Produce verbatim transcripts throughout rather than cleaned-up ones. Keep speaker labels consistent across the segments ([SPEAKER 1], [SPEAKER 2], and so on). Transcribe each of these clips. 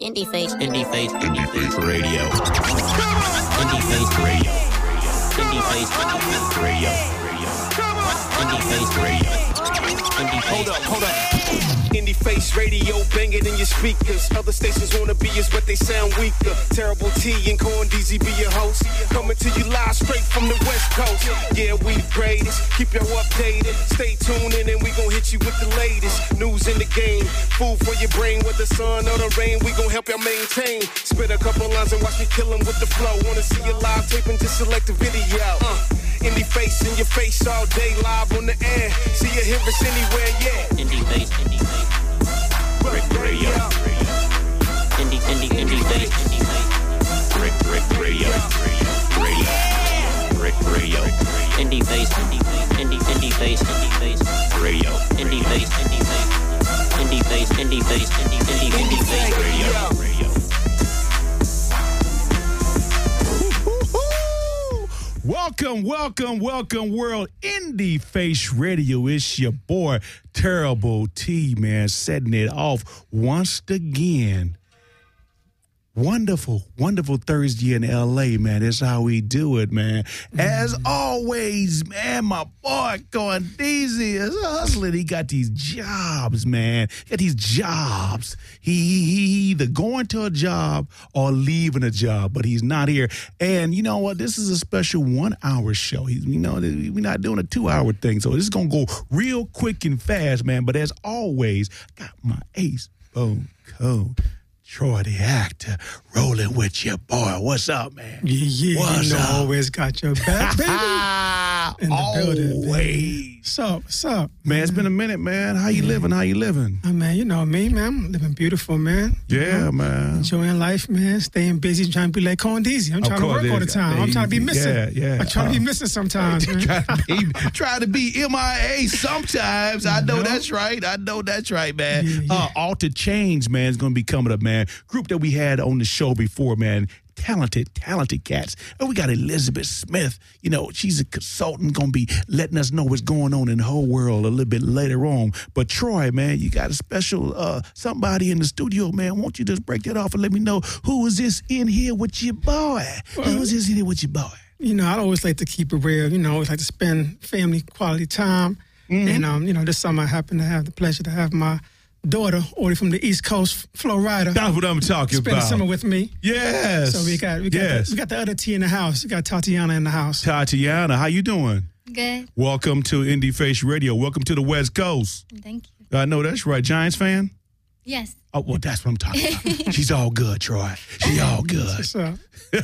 [SPEAKER 1] Indie Face, Indie Face, Indie Face Radio. Indie Face Radio. Indie Face, Indie Face Radio. Indie Face Radio. Indie Face.
[SPEAKER 2] Hold up, hold up. Indie Face Radio banging in your speakers. Other stations wanna be us, but they sound weaker. Terrible T and Corn D Z be your host. Coming to you live straight from the West Coast. Yeah, we the greatest. Keep y'all updated. Stay tuned in and we gon' hit you with the latest news in the game. Food for your brain, whether sun or the rain. We gon' help y'all maintain. Spit a couple lines and watch me kill 'em with the flow. Wanna see you live taping, just select a video. Uh, Indie Face in your face all day, live on the air. See you hear us anywhere, yeah.
[SPEAKER 1] Indie Face, Indie Face. Rick Radio. Indie, Indie, Indie Face, Indie Face.
[SPEAKER 3] Rick, Rick Radio. Radio. Rick Radio.
[SPEAKER 1] Indie Face, Indie Face, Indie, Indie Face, Indie Face.
[SPEAKER 3] Radio.
[SPEAKER 1] Indie Face, Indie Face. Indie Face, Indie Face, Indie, Indie, Indie Face.
[SPEAKER 3] Radio. Radio.
[SPEAKER 4] Welcome, welcome, welcome, world. Indie Face Radio. It's your boy, Terrible T, man, setting it off once again. Wonderful, wonderful Thursday in L A, man. That's how we do it, man. As always, man, my boy going easy is hustling. He got these jobs, man. He got these jobs. He, he, he either going to a job or leaving a job, but he's not here. And you know what? This is a special one-hour show. He, you know, we're not doing a two-hour thing, so this is going to go real quick and fast, man. But as always, got my ace bone code. Troy, the actor, rolling with your boy. What's up, man?
[SPEAKER 5] Yeah, yeah.
[SPEAKER 4] What's
[SPEAKER 5] you know,
[SPEAKER 4] up?
[SPEAKER 5] always got your back, baby. In the
[SPEAKER 4] Always.
[SPEAKER 5] building, baby. What's up? What's up?
[SPEAKER 4] Man, it's been a minute, man. How you living? How you living?
[SPEAKER 5] Oh, man, you know me, man. I'm living beautiful, man. You
[SPEAKER 4] Yeah,
[SPEAKER 5] know?
[SPEAKER 4] man.
[SPEAKER 5] Enjoying life, man. Staying busy, trying to be like Condeezy. I'm
[SPEAKER 4] Of
[SPEAKER 5] trying to
[SPEAKER 4] course,
[SPEAKER 5] work all the
[SPEAKER 4] yeah.
[SPEAKER 5] time. I'm trying to be
[SPEAKER 4] Yeah,
[SPEAKER 5] missing.
[SPEAKER 4] yeah.
[SPEAKER 5] I'm trying to
[SPEAKER 4] Uh,
[SPEAKER 5] be missing sometimes, man.
[SPEAKER 4] try, to be, try to be M I A sometimes. I know
[SPEAKER 5] No.
[SPEAKER 4] that's right. I know that's right, man.
[SPEAKER 5] Yeah, yeah.
[SPEAKER 4] Uh, Altered Change, man, is going to be coming up, man. Group that we had on the show before, man. Talented, talented cats. And we got Elizabeth Smith. You know, she's a consultant, going to be letting us know what's going on in the whole world a little bit later on. But Troy, man, you got a special uh, somebody in the studio, man. Won't you just break that off and let me know who is this in here with your boy? Who is this in here with your boy?
[SPEAKER 5] You know, I always like to keep it real. You know, I always like to spend family quality time.
[SPEAKER 4] Mm-hmm.
[SPEAKER 5] And, um, you know, this summer I happen to have the pleasure to have my daughter, ordered from the East Coast, Flo Rida.
[SPEAKER 4] That's what I'm talking
[SPEAKER 5] Spend
[SPEAKER 4] about.
[SPEAKER 5] the summer with me.
[SPEAKER 4] Yes.
[SPEAKER 5] So we got we got,
[SPEAKER 4] yes.
[SPEAKER 5] the, we got the other T in the house. We got Tatiana in the house.
[SPEAKER 4] Tatiana, how you doing?
[SPEAKER 6] Good.
[SPEAKER 4] Welcome to Indie Face Radio. Welcome to the West Coast.
[SPEAKER 6] Thank you.
[SPEAKER 4] I know that's right. Giants fan?
[SPEAKER 6] Yes.
[SPEAKER 4] Oh, well, that's what I'm talking about. She's all good, Troy. She all good.
[SPEAKER 5] What's up?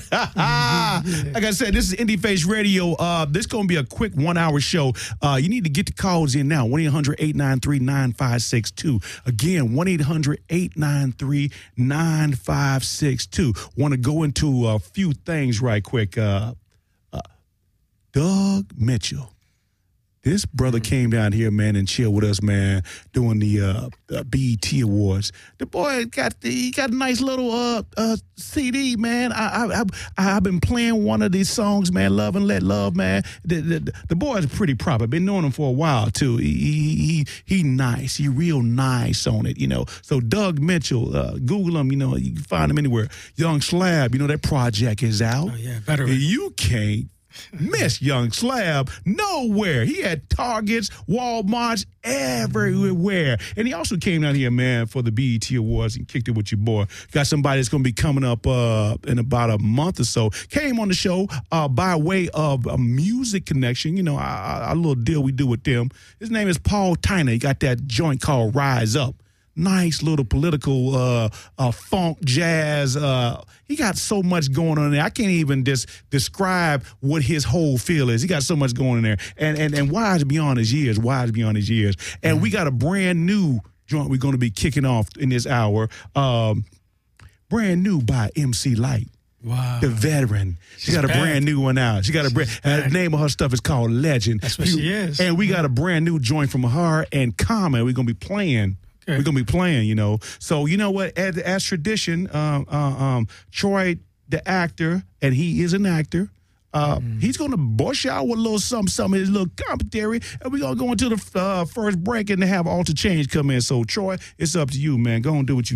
[SPEAKER 4] Like I said, this is Indie Face Radio. Uh, this is going to be a quick one-hour show. Uh, you need to get the calls in now, one eight hundred eight nine three nine five six two. Again, one eight hundred eight nine three nine five six two. Want to go into a few things right quick. Uh, uh, Doug Mitchell. This brother came down here, man, and chilled with us, man, doing the uh, uh, B E T Awards. The boy got the, he got a nice little uh, uh, C D, man. I, I, I, I've been playing one of these songs, man, Love and Let Love, man. The, the, the boy is pretty proper. Been knowing him for a while, too. He, he, he, he nice. He real nice on it, you know. So Doug Mitchell, uh, Google him, you know, you can find him anywhere. Young Slab, you know, that project is out.
[SPEAKER 5] Oh, yeah, better.
[SPEAKER 4] You can't miss Young Slab nowhere. He had Targets, Walmarts, everywhere. And he also came down here, man, for the B E T Awards and kicked it with your boy. Got somebody that's going to be coming up uh, in about a month or so. Came on the show uh, by way of a music connection. You know, our, our little deal we do with them. His name is Paul Tyner. He got that joint called Rise Up. Nice little political uh, uh, funk, jazz. Uh, he got so much going on there. I can't even just describe what his whole feel is. He got so much going on there. And and and wise beyond his years, wise beyond his years. And mm-hmm. we got a brand new joint we're going to be kicking off in this hour. Um, brand new by M C Lyte.
[SPEAKER 5] Wow.
[SPEAKER 4] The veteran. She
[SPEAKER 5] She's
[SPEAKER 4] got a
[SPEAKER 5] back.
[SPEAKER 4] brand new one out. She got a brand, uh, the name of her stuff is called Legend.
[SPEAKER 5] That's what
[SPEAKER 4] You-
[SPEAKER 5] she is.
[SPEAKER 4] And we got a brand new joint from her and Common. We're going to be playing.
[SPEAKER 5] Okay.
[SPEAKER 4] We're going to be playing, you know. So, you know what, as, as tradition, um, uh, um, Troy, the actor, and he is an actor, uh, mm. he's going to bush out with a little something, something, his little commentary, and we're going to go into the uh, first break and have Altered Change come in. So, Troy, it's up to you, man. Go and do what you do.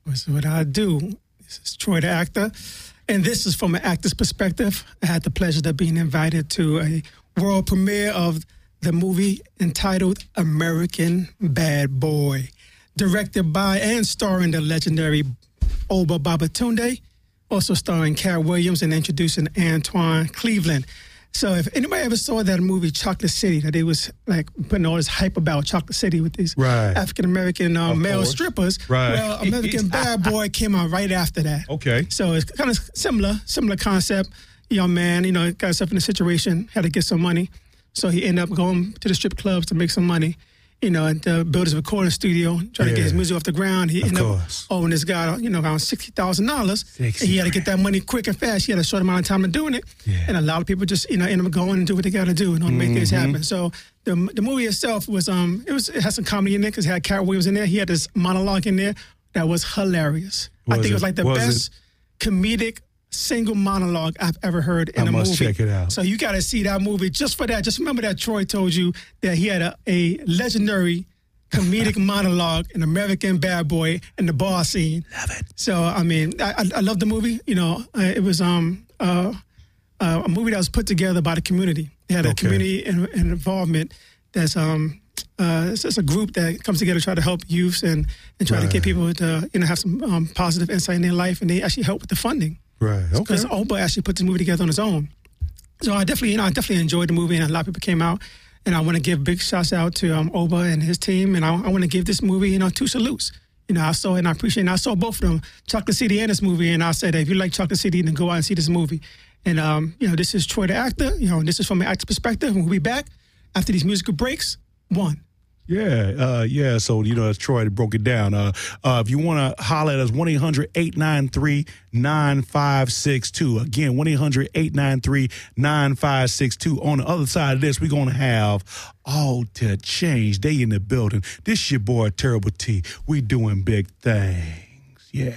[SPEAKER 5] This is what I do. This is Troy the actor. And this is from an actor's perspective. I had the pleasure of being invited to a world premiere of the movie entitled American Bad Boy, directed by and starring the legendary Oba Babatunde, also starring Cat Williams and introducing Antoine Cleveland. So if anybody ever saw that movie Chocolate City, that they was like putting all this hype about Chocolate City with these
[SPEAKER 4] right.
[SPEAKER 5] African-American um, male course. strippers,
[SPEAKER 4] right.
[SPEAKER 5] well, American Bad Boy came out right after that.
[SPEAKER 4] Okay.
[SPEAKER 5] So it's kind of similar, similar concept. Young man, you know, got himself in a situation, had to get some money. So he ended up going to the strip clubs to make some money. You know, and uh, build his recording studio, trying yeah. to get his music off the ground. He
[SPEAKER 4] of
[SPEAKER 5] ended
[SPEAKER 4] course.
[SPEAKER 5] up owing this guy, you know, around sixty thousand dollars. And he had to get that money quick and fast. He had a short amount of time to doing it.
[SPEAKER 4] Yeah.
[SPEAKER 5] And a lot of people just, you know, end up going and do what they got to do in order to make mm-hmm. things happen. So the the movie itself was, um, it was it had some comedy in there because it had Cat Williams in there. He had this monologue in there that was hilarious.
[SPEAKER 4] Was
[SPEAKER 5] I think
[SPEAKER 4] it?
[SPEAKER 5] it was like the
[SPEAKER 4] was
[SPEAKER 5] best
[SPEAKER 4] it?
[SPEAKER 5] comedic single monologue I've ever heard in
[SPEAKER 4] I
[SPEAKER 5] a
[SPEAKER 4] must
[SPEAKER 5] movie.
[SPEAKER 4] check it out.
[SPEAKER 5] So you got to see that movie just for that. Just remember that Troy told you that he had a, a legendary comedic monologue in American Bad Boy in the bar scene.
[SPEAKER 4] Love it.
[SPEAKER 5] So, I mean, I, I love the movie. You know, uh, it was um uh, uh, a movie that was put together by the community. It had a
[SPEAKER 4] okay.
[SPEAKER 5] community in, in involvement that's um uh it's just a group that comes together to try to help youths and, and try
[SPEAKER 4] right.
[SPEAKER 5] to get people to, you know, have some um, positive insight in their life, and they actually help with the funding.
[SPEAKER 4] Right, okay.
[SPEAKER 5] Because Oba actually put this movie together on his own. So I definitely, you know, I definitely enjoyed the movie, and a lot of people came out. And I want to give big shouts out to um, Oba and his team, and I, I want to give this movie, you know, two salutes. You know, I saw it and I appreciate it. And I saw both of them, Chocolate City and this movie, and I said, hey, if you like Chocolate City, then go out and see this movie. And, um, you know, this is Troy the actor. You know, this is from an actor's perspective, and we'll be back after these musical breaks. One.
[SPEAKER 4] Yeah, uh, yeah. So, you know, as Troy broke it down, uh, uh, if you want to holler at us, one eight hundred eight nine three nine five six two. Again, one eight hundred eight nine three nine five six two. On the other side of this, we're going to have All to Change. They in the building. This your boy, Terrible T. We doing big things. Yeah.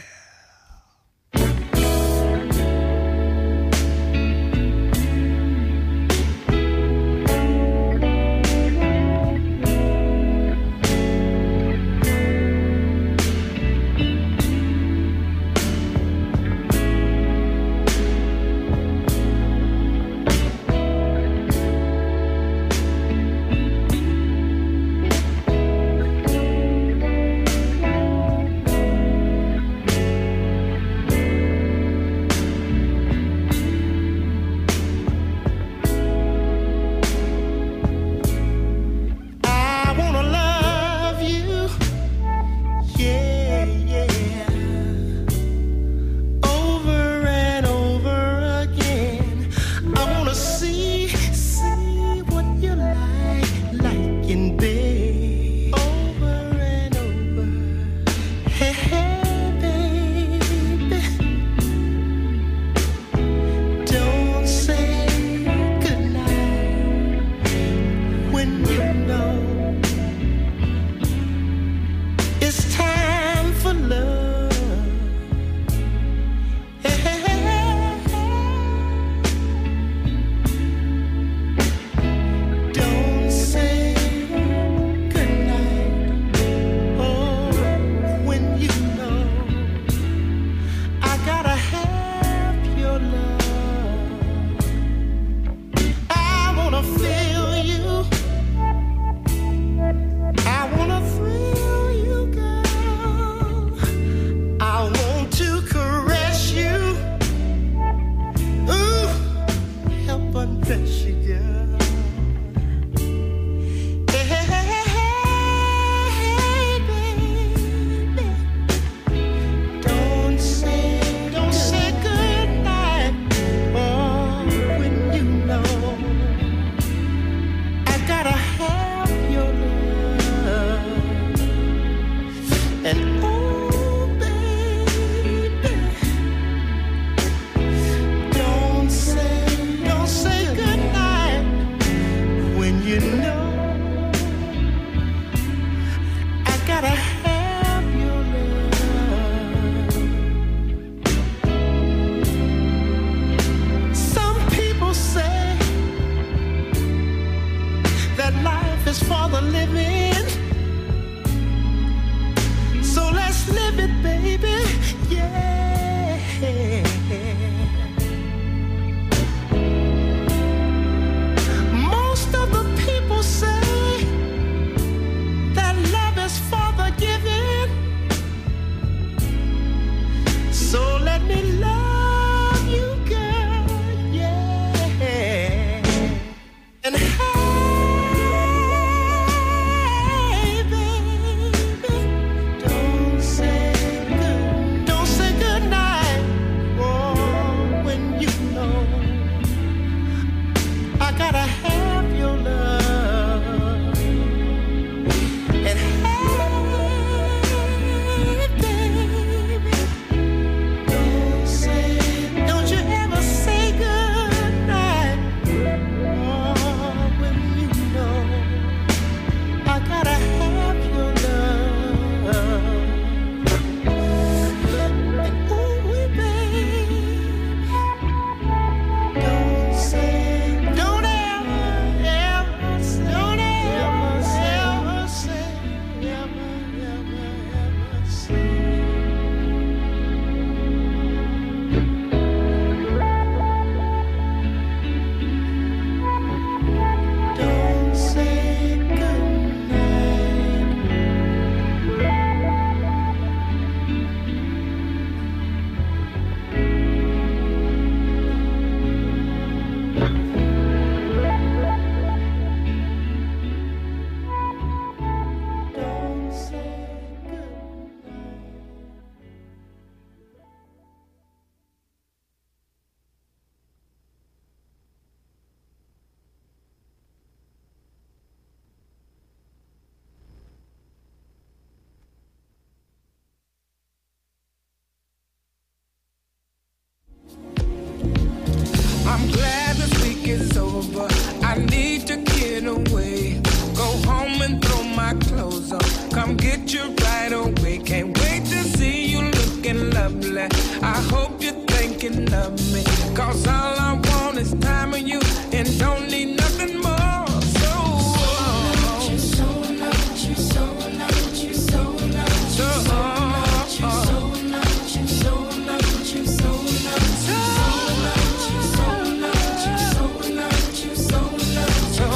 [SPEAKER 6] it's over. I need to get away. Go home and throw my clothes on. Come get you right away. Can't wait to see you looking lovely. I hope you're thinking of me. Cause all I want is time with you and don't need nothing more. So, oh, you so much, you so much, you so much, so much, you so much, you so much, you so much, so much, you so much, you so much, you so much, so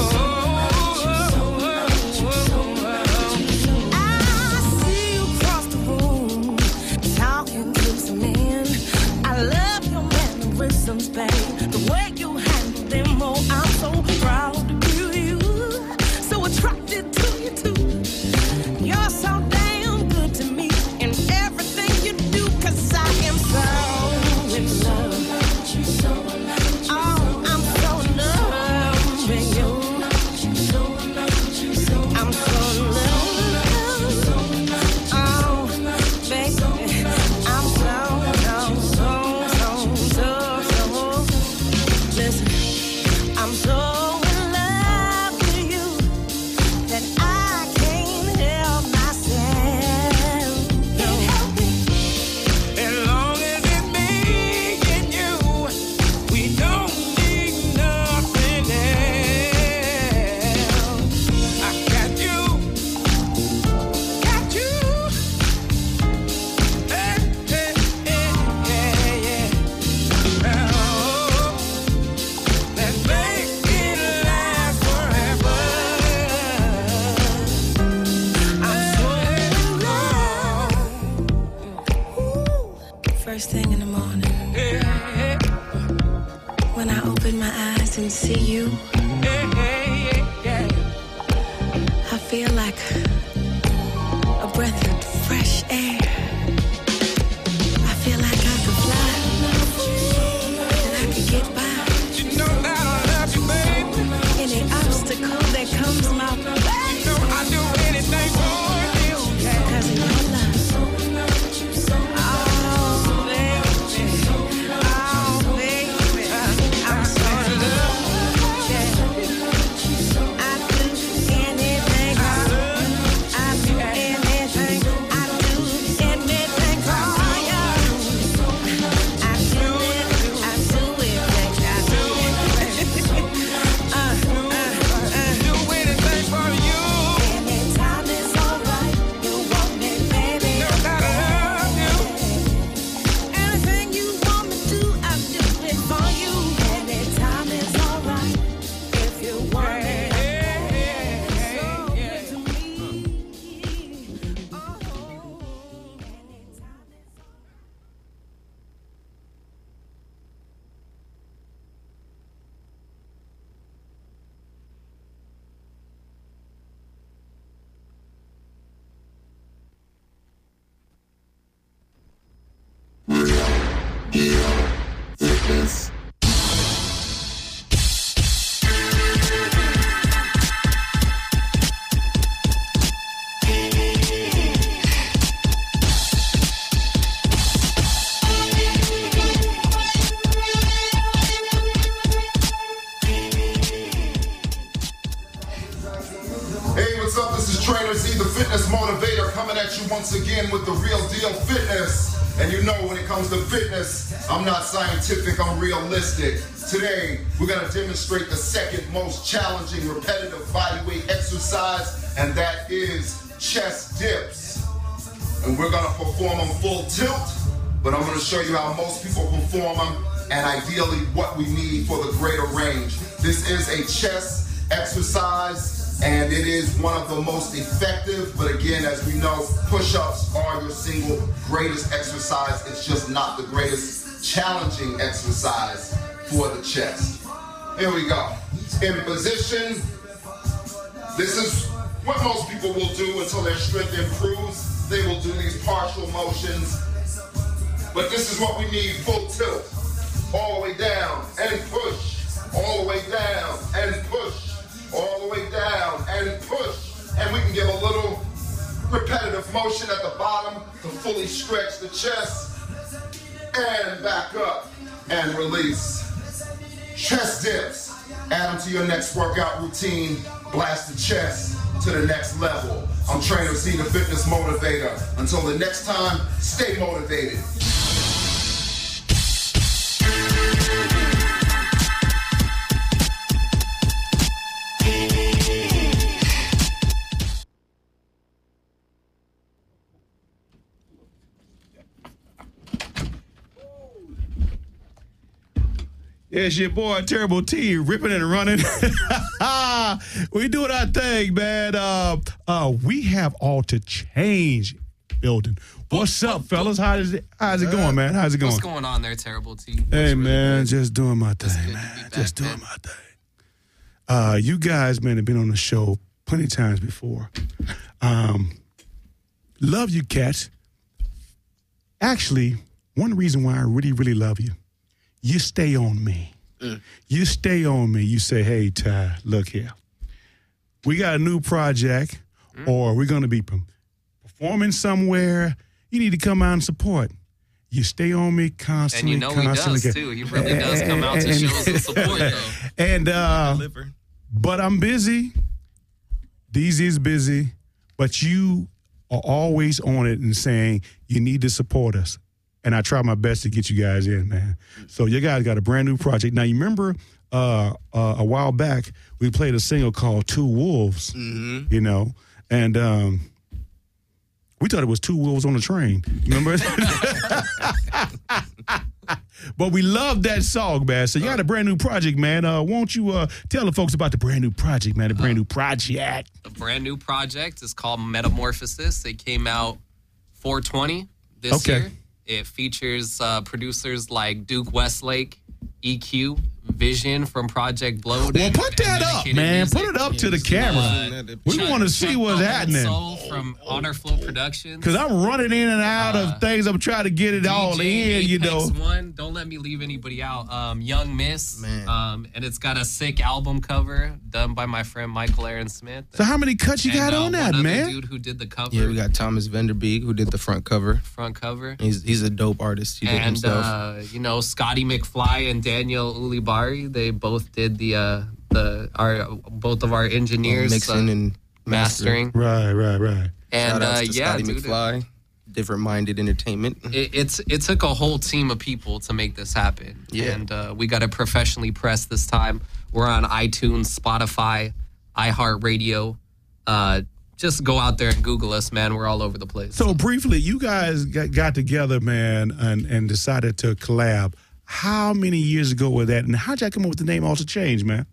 [SPEAKER 6] babe, the way you handle them, oh, I'm so proud to be you, so attracted to you too. You're so damn good to me in everything you do, cause I am so in love. Oh, I'm so in love with you. I'm so in love. Oh, baby, I'm so, so, so, so, so. Listen, I'm so in love with you that I can't help myself. Can't help it. As long as it's me and you, we don't need nothing else. I got you, got you. Hey, hey, hey, yeah, yeah. Oh. Let's make it last forever. I'm so in love. First thing in the morning, when I open my eyes and see you, I feel like a breath of fresh air. I feel like I could fly and I could get by. You know that I love you, baby. Any obstacle that comes my way, you know I'd do anything for you. Cause of your love. Oh, baby. Oh, baby. I'm so in love. Yeah. I do anything. I do anything. I do anything for you. I do it. I do it. I do it. Uh, uh, uh. Do anything for you. Anytime is alright. You want me, baby. Know that I love you. Anything you want me to, I do it for you. Anytime is alright. If you want me, so good to me. Oh, anytime is
[SPEAKER 7] Hey, what's up? This is Trainer Z, the fitness motivator, coming at you once again with the real deal fitness. And you know, when it comes to fitness, I'm not scientific, I'm realistic. Today, we're gonna demonstrate the second most challenging repetitive bodyweight exercise, and that is chest dips. And we're gonna perform them full tilt, but I'm gonna show you how most people perform them, and ideally what we need for the greater range. This is a chest exercise, and it is one of the most effective, but again, as we know, push-ups are your single greatest exercise. It's just not the greatest challenging exercise for the chest. Here we go. In position, this is what most people will do until their strength improves. They will do these partial motions, but this is what we need: full tilt, all the way down and push, all the way down and push, all the way down and push. And we can give a little repetitive motion at the bottom to fully stretch the chest, and back up and release. Chest dips. Add them to your next workout routine. Blast the chest to the next level. I'm Trainer Z, the fitness motivator. Until the next time, stay motivated.
[SPEAKER 4] It's your boy Terrible T, ripping and running. We doing our thing, man. Uh, uh, we have all to change building. What's up, fellas? How is it? How's it going, man? How's it going?
[SPEAKER 8] What's going on there, Terrible T?
[SPEAKER 4] Hey,
[SPEAKER 8] really
[SPEAKER 4] man,
[SPEAKER 8] good?
[SPEAKER 4] just doing my
[SPEAKER 8] It's
[SPEAKER 4] thing,
[SPEAKER 8] good to
[SPEAKER 4] man.
[SPEAKER 8] be back,
[SPEAKER 4] Just doing
[SPEAKER 8] man.
[SPEAKER 4] my thing. Uh, you guys, man, have been on the show plenty of times before. Um, love you, cats. Actually, one reason why I really, really love you, you stay on me. Mm. You stay on me. You say, hey, Ty, look here. We got a new project, mm. or we're going to be performing somewhere. You need to come out and support. You stay on me constantly.
[SPEAKER 8] And you know he
[SPEAKER 4] constantly.
[SPEAKER 8] does, too. He really does come out to
[SPEAKER 4] And-
[SPEAKER 8] shows and support, though.
[SPEAKER 4] And, uh, but I'm busy. D Z is busy. But you are always on it and saying you need to support us. And I try my best to get you guys in, man. So you guys got a brand new project. Now, you remember uh, uh, a while back, we played a single called Two Wolves, mm-hmm. you know, and um, we thought it was two wolves on a train. Remember? But we love that song, man. So you got a brand new project, man. Uh, won't you uh, tell the folks about the brand new project, man, the brand new project?
[SPEAKER 8] The brand new project is called Metamorphosis. It came out four twenty this
[SPEAKER 4] Okay.
[SPEAKER 8] year. It features uh, producers like Duke Westlake, E Q, Vision from Project Blowed.
[SPEAKER 4] Well,
[SPEAKER 8] and-
[SPEAKER 4] put
[SPEAKER 8] and
[SPEAKER 4] that up,
[SPEAKER 8] Medicated
[SPEAKER 4] man.
[SPEAKER 8] Music.
[SPEAKER 4] Put it up to the camera.
[SPEAKER 8] Uh,
[SPEAKER 4] We
[SPEAKER 8] Chuck-
[SPEAKER 4] want to see
[SPEAKER 8] Chuck
[SPEAKER 4] what's
[SPEAKER 8] the
[SPEAKER 4] happening.
[SPEAKER 8] Soul from Honor Flow Productions.
[SPEAKER 4] Because I'm running in and out of things. I'm trying to get it all
[SPEAKER 8] D J
[SPEAKER 4] in, you
[SPEAKER 8] Apex
[SPEAKER 4] know.
[SPEAKER 8] One, don't let me leave anybody out. Um, Young Miss,
[SPEAKER 9] Man.
[SPEAKER 8] um, and it's got a sick album cover done by my friend Michael Aaron Smith.
[SPEAKER 4] So how many cuts you
[SPEAKER 8] And,
[SPEAKER 4] got
[SPEAKER 8] uh,
[SPEAKER 4] on that,
[SPEAKER 8] one other
[SPEAKER 4] man?
[SPEAKER 8] dude who did the cover,
[SPEAKER 9] Yeah, we got Thomas Vanderbeek who did the front cover.
[SPEAKER 8] front cover,
[SPEAKER 9] He's he's a dope artist. He did
[SPEAKER 8] and
[SPEAKER 9] himself.
[SPEAKER 8] uh, you know Scotty McFly and Daniel Ulibari. They both did the uh, the our both of our engineers
[SPEAKER 9] mixing
[SPEAKER 8] uh,
[SPEAKER 9] and
[SPEAKER 8] mastering.
[SPEAKER 4] Right, right, right.
[SPEAKER 8] And
[SPEAKER 9] Shout outs
[SPEAKER 8] uh,
[SPEAKER 9] to
[SPEAKER 8] yeah,
[SPEAKER 9] Scotty
[SPEAKER 8] dude,
[SPEAKER 9] McFly, Different Minded Entertainment.
[SPEAKER 8] It, it's it took a whole team of people to make this happen.
[SPEAKER 9] Yeah.
[SPEAKER 8] And uh, we got it professionally pressed this time. We're on iTunes, Spotify, iHeartRadio. Uh, just go out there and Google us, man. We're all over the place.
[SPEAKER 4] So briefly, you guys got, got together, man, and, and decided to collab. How many years ago was that? And how'd y'all come up with the name Also Change, man?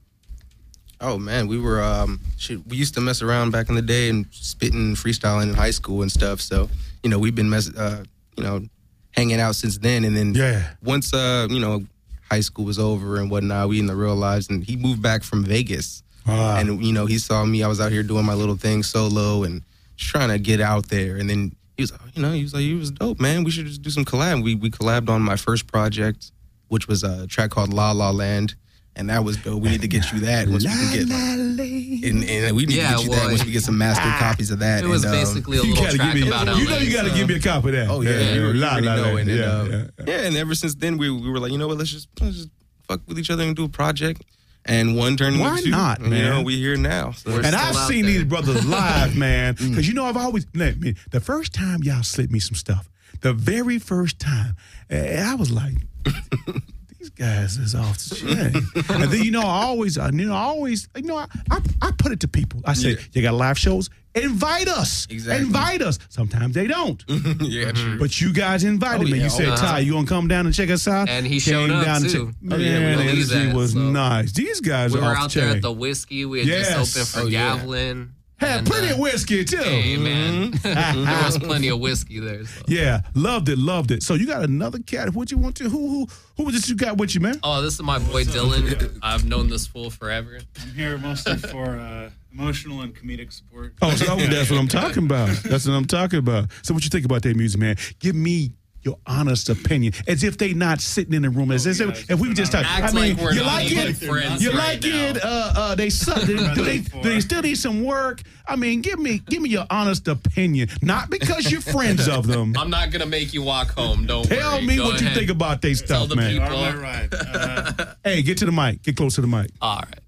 [SPEAKER 9] Oh man, we were um, shit, we used to mess around back in the day and spitting, freestyling in high school and stuff. So you know, we've been mess, uh, you know, hanging out since then. And then
[SPEAKER 4] Yeah.
[SPEAKER 9] once uh, you know, high school was over and whatnot, we in the real lives. And he moved back from Vegas,
[SPEAKER 4] Ah.
[SPEAKER 9] and you know, he saw me. I was out here doing my little thing solo and just trying to get out there. And then he was, you know, he was like, "You was dope, man. We should just do some collab." We we collabed on my first project, which was a track called La La Land. And that was dope. We need to get you that once we can get, and, and we need
[SPEAKER 8] Yeah,
[SPEAKER 9] to get you
[SPEAKER 8] well,
[SPEAKER 9] that once we get some mastered copies of that.
[SPEAKER 8] it was
[SPEAKER 9] and, um,
[SPEAKER 8] basically a
[SPEAKER 4] You
[SPEAKER 8] little
[SPEAKER 4] gotta
[SPEAKER 8] track
[SPEAKER 4] give me,
[SPEAKER 8] about
[SPEAKER 4] you
[SPEAKER 8] L A.
[SPEAKER 4] know you got to
[SPEAKER 8] so-
[SPEAKER 4] give me a copy of that.
[SPEAKER 9] Oh yeah, you, you
[SPEAKER 4] La
[SPEAKER 9] already
[SPEAKER 4] La
[SPEAKER 9] know.
[SPEAKER 4] Land.
[SPEAKER 9] And, then,
[SPEAKER 4] yeah,
[SPEAKER 9] um,
[SPEAKER 4] yeah,
[SPEAKER 9] yeah,
[SPEAKER 4] yeah.
[SPEAKER 9] and ever since then, we we were like, you know what, let's just let's just fuck with each other and do a project. And one turned into
[SPEAKER 4] Why
[SPEAKER 9] two.
[SPEAKER 4] not,
[SPEAKER 9] and,
[SPEAKER 4] man?
[SPEAKER 9] You know, we here now. So.
[SPEAKER 8] We're
[SPEAKER 4] And
[SPEAKER 8] still
[SPEAKER 4] I've
[SPEAKER 8] out
[SPEAKER 4] seen
[SPEAKER 8] there.
[SPEAKER 4] these brothers live, man. Because you know, I've always, let me, the first time y'all slipped me some stuff, the very first time, eh, I was like, these guys is off the chain. And then, you know, I always, I, you know, I always, you know, I, I, I put it to people. I say,
[SPEAKER 9] Yeah.
[SPEAKER 4] you got live shows? Invite us.
[SPEAKER 9] Exactly.
[SPEAKER 4] Invite us. Sometimes they don't.
[SPEAKER 9] yeah, true.
[SPEAKER 4] But you guys invited
[SPEAKER 9] Oh,
[SPEAKER 4] me.
[SPEAKER 9] yeah.
[SPEAKER 4] You said,
[SPEAKER 8] Uh-huh.
[SPEAKER 4] Ty, you gonna come down and check us out?
[SPEAKER 8] And he
[SPEAKER 4] Came
[SPEAKER 8] showed up,
[SPEAKER 4] down and
[SPEAKER 8] too.
[SPEAKER 4] check-
[SPEAKER 8] Oh, yeah, we
[SPEAKER 4] Man, the
[SPEAKER 8] believe
[SPEAKER 4] energy
[SPEAKER 8] that,
[SPEAKER 4] was
[SPEAKER 8] so.
[SPEAKER 4] nice. These guys
[SPEAKER 8] We
[SPEAKER 4] are
[SPEAKER 8] were
[SPEAKER 4] off
[SPEAKER 8] out
[SPEAKER 4] the
[SPEAKER 8] there
[SPEAKER 4] chain.
[SPEAKER 8] at the Whiskey. We had
[SPEAKER 4] Yes.
[SPEAKER 8] just opened for
[SPEAKER 9] Oh, yeah.
[SPEAKER 8] Gavlin.
[SPEAKER 4] Had
[SPEAKER 8] and,
[SPEAKER 4] plenty
[SPEAKER 8] uh,
[SPEAKER 4] of whiskey, too.
[SPEAKER 8] Hey, man. there was plenty of whiskey there. So.
[SPEAKER 4] Yeah, loved it, loved it. So you got another cat. What you want to? Who who who was this you got with you, man?
[SPEAKER 8] Oh, this is my boy Dylan. I've known this fool forever.
[SPEAKER 10] I'm here mostly for uh, emotional and comedic support.
[SPEAKER 4] Oh, so that's what I'm talking about. That's what I'm talking about. So what you think about that music, man? Give me your honest opinion, as if they not sitting in the room. As, as if, if we just talk,
[SPEAKER 8] Act
[SPEAKER 4] I mean,
[SPEAKER 8] like we're
[SPEAKER 4] you
[SPEAKER 8] not
[SPEAKER 4] like
[SPEAKER 8] even
[SPEAKER 4] it,
[SPEAKER 8] friends
[SPEAKER 4] you
[SPEAKER 8] right
[SPEAKER 4] like it. Uh, uh, they suck. Do they, do they, do they still need some work? I mean, give me, give me your honest opinion, not because you're friends of them.
[SPEAKER 8] I'm not gonna make you walk home. Don't
[SPEAKER 4] Tell
[SPEAKER 8] worry.
[SPEAKER 4] me
[SPEAKER 8] Go
[SPEAKER 4] what
[SPEAKER 8] ahead.
[SPEAKER 4] you think about they
[SPEAKER 8] Tell
[SPEAKER 4] stuff,
[SPEAKER 8] the
[SPEAKER 4] man.
[SPEAKER 8] people.
[SPEAKER 10] All right, right. Uh,
[SPEAKER 4] Hey, get to the mic. Get close to the mic.
[SPEAKER 8] All right.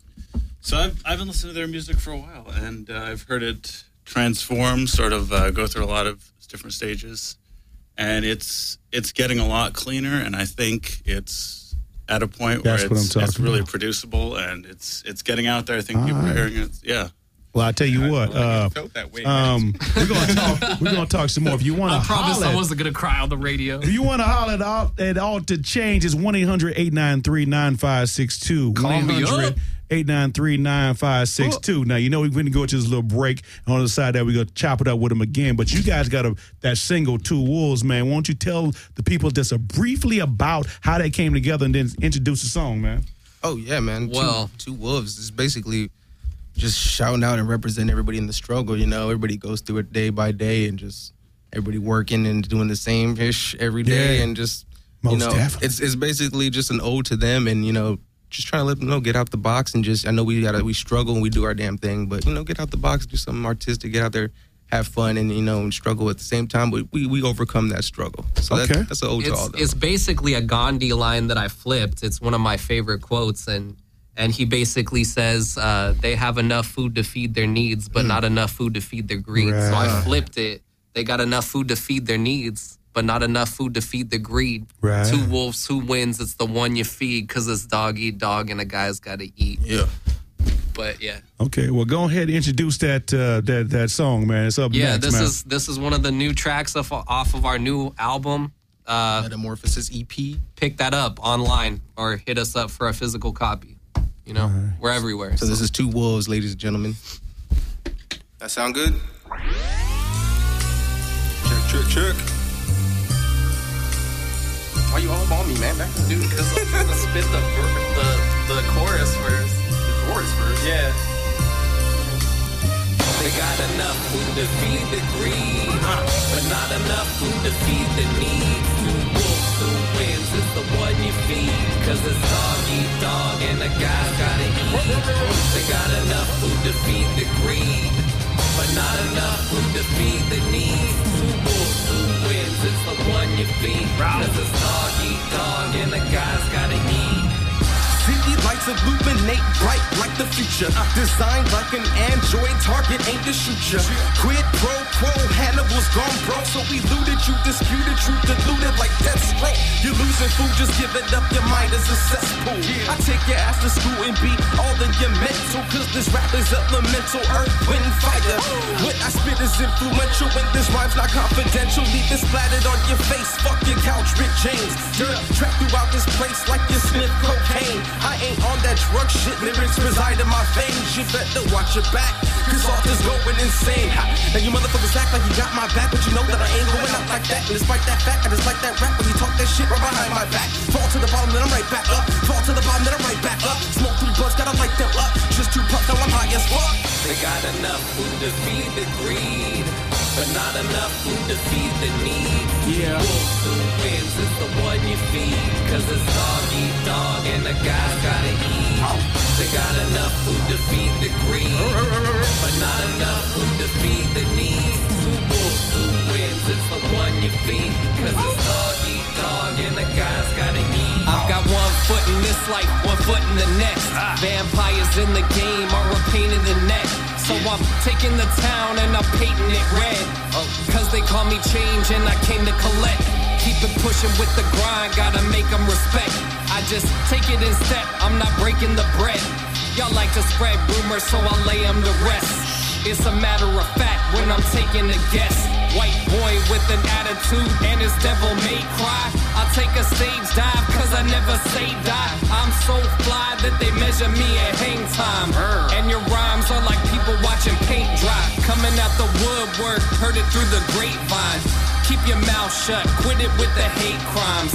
[SPEAKER 10] so I've, I've been listening to their music for a while, and uh, I've heard it transform, sort of uh, go through a lot of different stages, and it's it's getting a lot cleaner, and I think it's at a point
[SPEAKER 4] That's
[SPEAKER 10] where
[SPEAKER 4] what
[SPEAKER 10] it's,
[SPEAKER 4] I'm
[SPEAKER 10] it's
[SPEAKER 4] talking
[SPEAKER 10] really
[SPEAKER 4] about.
[SPEAKER 10] producible, and it's it's getting out there. I think
[SPEAKER 4] All
[SPEAKER 10] people
[SPEAKER 4] right.
[SPEAKER 10] are hearing it. Yeah.
[SPEAKER 4] Well, I tell you what, uh,
[SPEAKER 9] felt that way.
[SPEAKER 4] um, we're gonna talk. We're gonna talk some more. If you want
[SPEAKER 8] I
[SPEAKER 4] to
[SPEAKER 8] promise
[SPEAKER 4] holler,
[SPEAKER 8] I wasn't gonna cry on the radio.
[SPEAKER 4] if you want to holler at all, at all to change, it's one eight hundred eight nine three nine five six two.
[SPEAKER 8] Call me up.
[SPEAKER 4] eight nine three nine five six two. Now, you know, we're going to go to this little break. On the side that we're going to chop it up with them again. But you guys got a, that single, Two Wolves, man. Won't you tell the people just a briefly about how they came together and then introduce the song, man?
[SPEAKER 9] Oh yeah, man.
[SPEAKER 8] Well-
[SPEAKER 9] two, two wolves is basically just shouting out and representing everybody in the struggle. You know, everybody goes through it day by day, and just everybody working and doing the same ish every day,
[SPEAKER 4] Yeah.
[SPEAKER 9] and just
[SPEAKER 4] Most
[SPEAKER 9] you know,
[SPEAKER 4] definitely.
[SPEAKER 9] it's it's basically just an ode to them, and you know, just trying to let them know, get out the box, and just I know we gotta we struggle and we do our damn thing, but you know, get out the box, do something artistic, get out there, have fun, and you know, and struggle at the same time, but we we overcome that struggle. So
[SPEAKER 4] Okay.
[SPEAKER 9] that's, that's an ode to all
[SPEAKER 8] It's,
[SPEAKER 9] of them.
[SPEAKER 8] it's basically a Gandhi line that I flipped. It's one of my favorite quotes, and and he basically says uh, they have enough food to feed their needs, but not enough food to feed their greed. So I
[SPEAKER 4] Right.
[SPEAKER 8] flipped it. They got enough food to feed their needs, but not enough food to feed the greed.
[SPEAKER 4] Right.
[SPEAKER 8] Two wolves, who wins? It's the one you feed, because it's dog eat dog, and a guy's got to eat.
[SPEAKER 9] Yeah.
[SPEAKER 8] But yeah,
[SPEAKER 4] Okay, well, go ahead and introduce that uh, that that song, man. It's up
[SPEAKER 8] yeah.
[SPEAKER 4] next,
[SPEAKER 8] This
[SPEAKER 4] man.
[SPEAKER 8] is this is one of the new tracks off off of our new album. Uh,
[SPEAKER 9] Metamorphosis E P.
[SPEAKER 8] pick that up online or hit us up for a physical copy. You know, we're everywhere.
[SPEAKER 9] So this is Two Wolves, ladies and gentlemen. That sound good? Check, check, check. Why you all up on me, man? Back
[SPEAKER 8] Dude, because I'm gonna spit the, ver- the the chorus first.
[SPEAKER 9] the chorus first.
[SPEAKER 8] Yeah. They got enough food to feed the greed, but not enough food to feed the need. Two wolves, who wins is the one you feed, cause it's dog eat dog and the guy's gotta eat. They got enough food to feed the greed, but not enough food to feed the need. Two wolves, who wins is the one you feed, cause it's dog eat dog and the guy's gotta eat.
[SPEAKER 11] City lights illuminate bright like the future. Designed like an android, target ain't to shoot ya. Quid pro quo, Hannibal's gone broke. So we looted you, disputed, truth diluted like death stroke. You're losing food, just give it up, your mind is a cesspool. I take your ass to school and beat all of your mental, cause this rap is elemental, earth, wind, fire. What I spit is influential, and this rhyme's not confidential. Leave it splattered on your face, fuck your couch, Rick James. You're trapped throughout this place like you sniff cocaine. I ain't on that drug shit, lyrics reside in my veins. You better watch your back, cause all this going insane. Ha. Now you motherfuckers act like you got my back, but you know that I ain't going out like that. And despite that fact, I just like that rap when you talk that shit right behind my back. Fall to the bottom, then I'm right back up. Fall to the bottom, then I'm right back up. Smoke three blunts, gotta light them up. Just two puffs, now I'm high as fuck.
[SPEAKER 8] They got enough food to feed the greed, but not enough food to feed the need.
[SPEAKER 11] Yeah.
[SPEAKER 8] Wolves, who wins is the one you feed, cause it's dog eat dog and the guy's gotta eat. They got enough food to feed the greed, but not enough food to feed the need. Two wolves, who wins is the one you feed, cause it's dog eat dog and the guy's gotta eat. I've got one foot in this life, one foot in the next. Vampires in the game are a pain in the neck. So I'm taking the town and I'm painting it red. Cause they call me change and I came to collect. Keep it pushing with the grind, gotta make them respect. I just take it in step, I'm not breaking the bread. Y'all like to spread rumors, so I lay them to rest. It's a matter of fact when I'm taking a guess. White boy with an attitude and his devil may cry. I'll take a stage dive cause I never say die. I'm so fly that they measure me at hang time. And your rhymes are like people watching paint dry. Coming out the woodwork, heard it through the grapevine. Keep your mouth shut, quit it with the hate crimes. I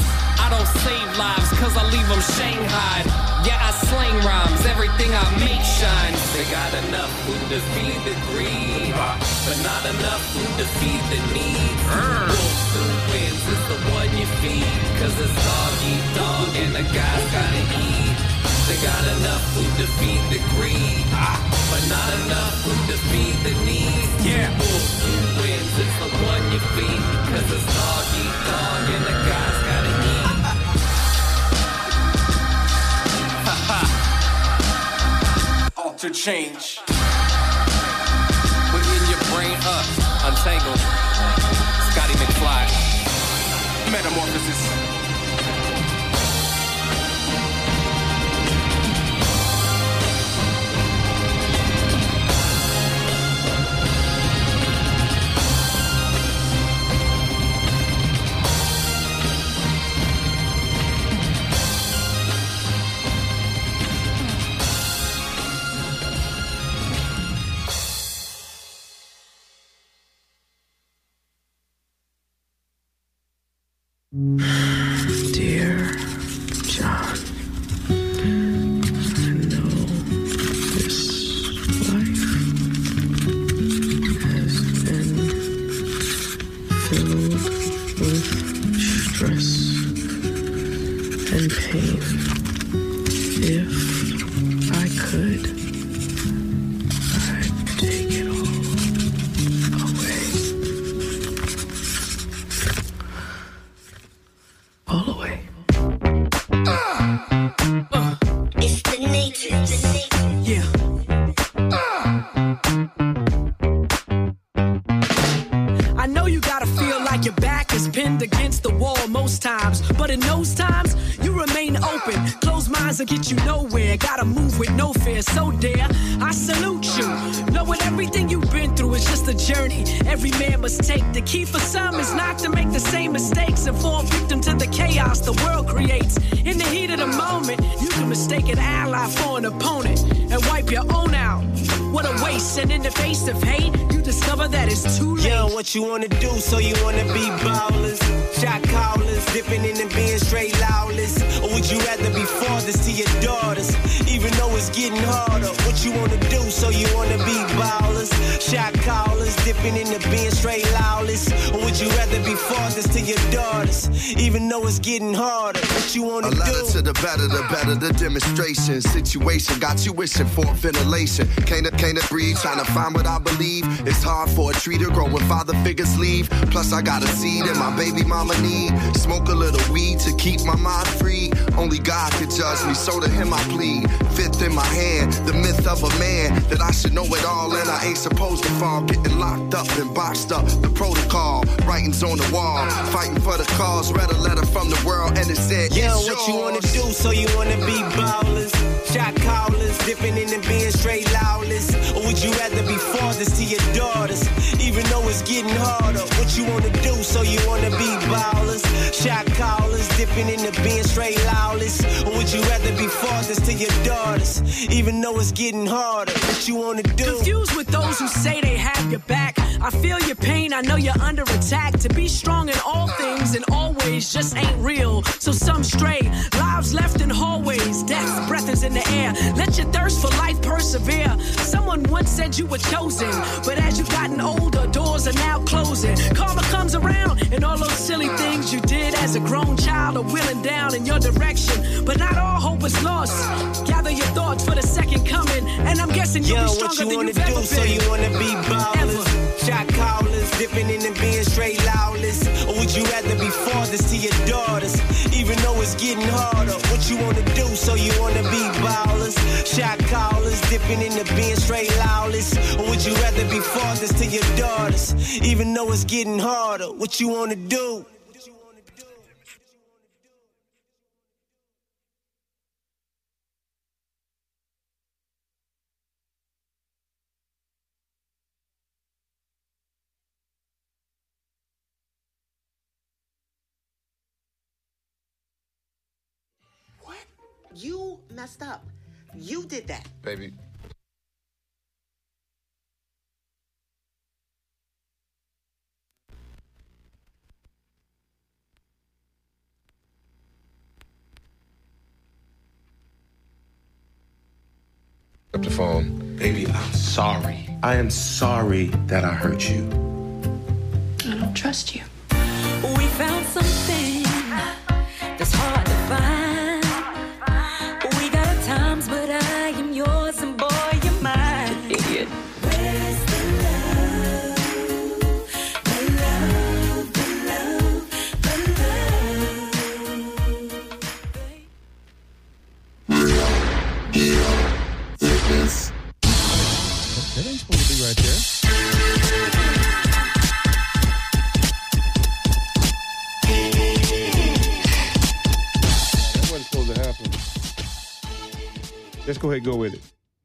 [SPEAKER 8] don't save lives, cause I leave them shanghaied. Yeah, I slang rhymes, everything I make shines. They got enough food to feed the greed, but not enough food to feed the need. Wolf who wins is the one you feed, cause it's dog eat dog and the guy's gotta eat. They got enough food to feed the greed, but not enough food to feed the need. Yeah, wolf who wins is the one you feed, cause it's dog eat dog and the guy's gotta eat. Alter change. Within your brain up, untangled. Scotty McFly. Metamorphosis.
[SPEAKER 6] Dear John, I know this life has been filled with stress and pain. If I could, I'd take it all away. All the way.
[SPEAKER 12] Uh, it's the nature.
[SPEAKER 6] Yeah. I know you gotta feel like your back is pinned against the wall most times, but in those times, you remain open. Closed minds will get you nowhere. Gotta move with no fear, so dare I salute you. Knowing everything you've been through is just a journey every man must take. The key for some is not to make the same mistakes and fall victim to the chaos the world creates. In the heat of the moment, you can mistake an ally for an opponent and wipe your own out. What a waste, and in the face of hate, you discover that it's too late.
[SPEAKER 13] Yeah, what you wanna do, so you wanna be ballers, shot callers, dipping in and being straight lawless. Or would you rather be fathers to your daughters, even though it's getting harder? What you wanna do, so you wanna be ballers, shot callers, dipping in and being straight lawless. Or would you rather be fathers to your daughters, even though it's getting harder? What you wanna
[SPEAKER 14] a
[SPEAKER 13] do?
[SPEAKER 14] A letter to the better, the better, the demonstration. Situation got you wishing for ventilation. Can't, can't breathe, trying to find what I believe. It's hard for a tree to grow when father figures leave. Plus I got a seed and my baby mama need. Smoke a little weed to keep my mind free. Only God could judge me, so to him I plead. Fifth in my hand, the myth of a man, that I should know it all and I ain't supposed to fall. Getting locked up and boxed up, the protocol. Writings on the wall, fighting for the cause. Read a letter from the world and it said,
[SPEAKER 13] yeah,
[SPEAKER 14] it's
[SPEAKER 13] what
[SPEAKER 14] yours.
[SPEAKER 13] You wanna do, so you wanna be ballers, shot callers, dipping in and being straight lawless. Or would you rather be fathers to your daughters, even though it's getting harder? What you wanna do, so you wanna be ballers, shot callers, dipping in and being straight lawless. Or would you rather be fathers to your daughters, even though it's getting harder? What you wanna do?
[SPEAKER 6] Confused with those who say they have your back. I feel your pain, I know you're under attack. To be strong in all things and always just ain't real. So some stray, lives left in hallways. Death's breath is in the air. Let your thirst for life persevere. Someone once said you were chosen, but as you've gotten older, doors are now closing. Karma comes around, and all those silly things you did as a grown child are wheeling down in your direction. But not all hope is lost. Gather your thoughts for the second coming, and I'm guessing you'll
[SPEAKER 13] yeah,
[SPEAKER 6] be stronger than you've
[SPEAKER 13] do,
[SPEAKER 6] ever been.
[SPEAKER 13] So you wanna be ballers, shot callers, dipping in and being straight lawless. Or would you rather be fathers to your daughters, even though it's getting harder? What you wanna do, so you wanna be ballers, shot callers, dipping in and being straight lawless. Or would you rather be fathers to your daughters, even though it's getting harder? What you wanna do?
[SPEAKER 12] You messed up. You did that.
[SPEAKER 14] Baby.
[SPEAKER 15] Up the phone. Baby, I'm sorry. I am sorry that I hurt you.
[SPEAKER 6] I don't trust you.
[SPEAKER 16] We found something that's hard to find. We got our times, but I am yours, and boy, you're mine. Idiot. Where's the love? The love, the love, the
[SPEAKER 4] Fitness. That ain't supposed to be right there. Supposed to happen. Let's go ahead and go with it.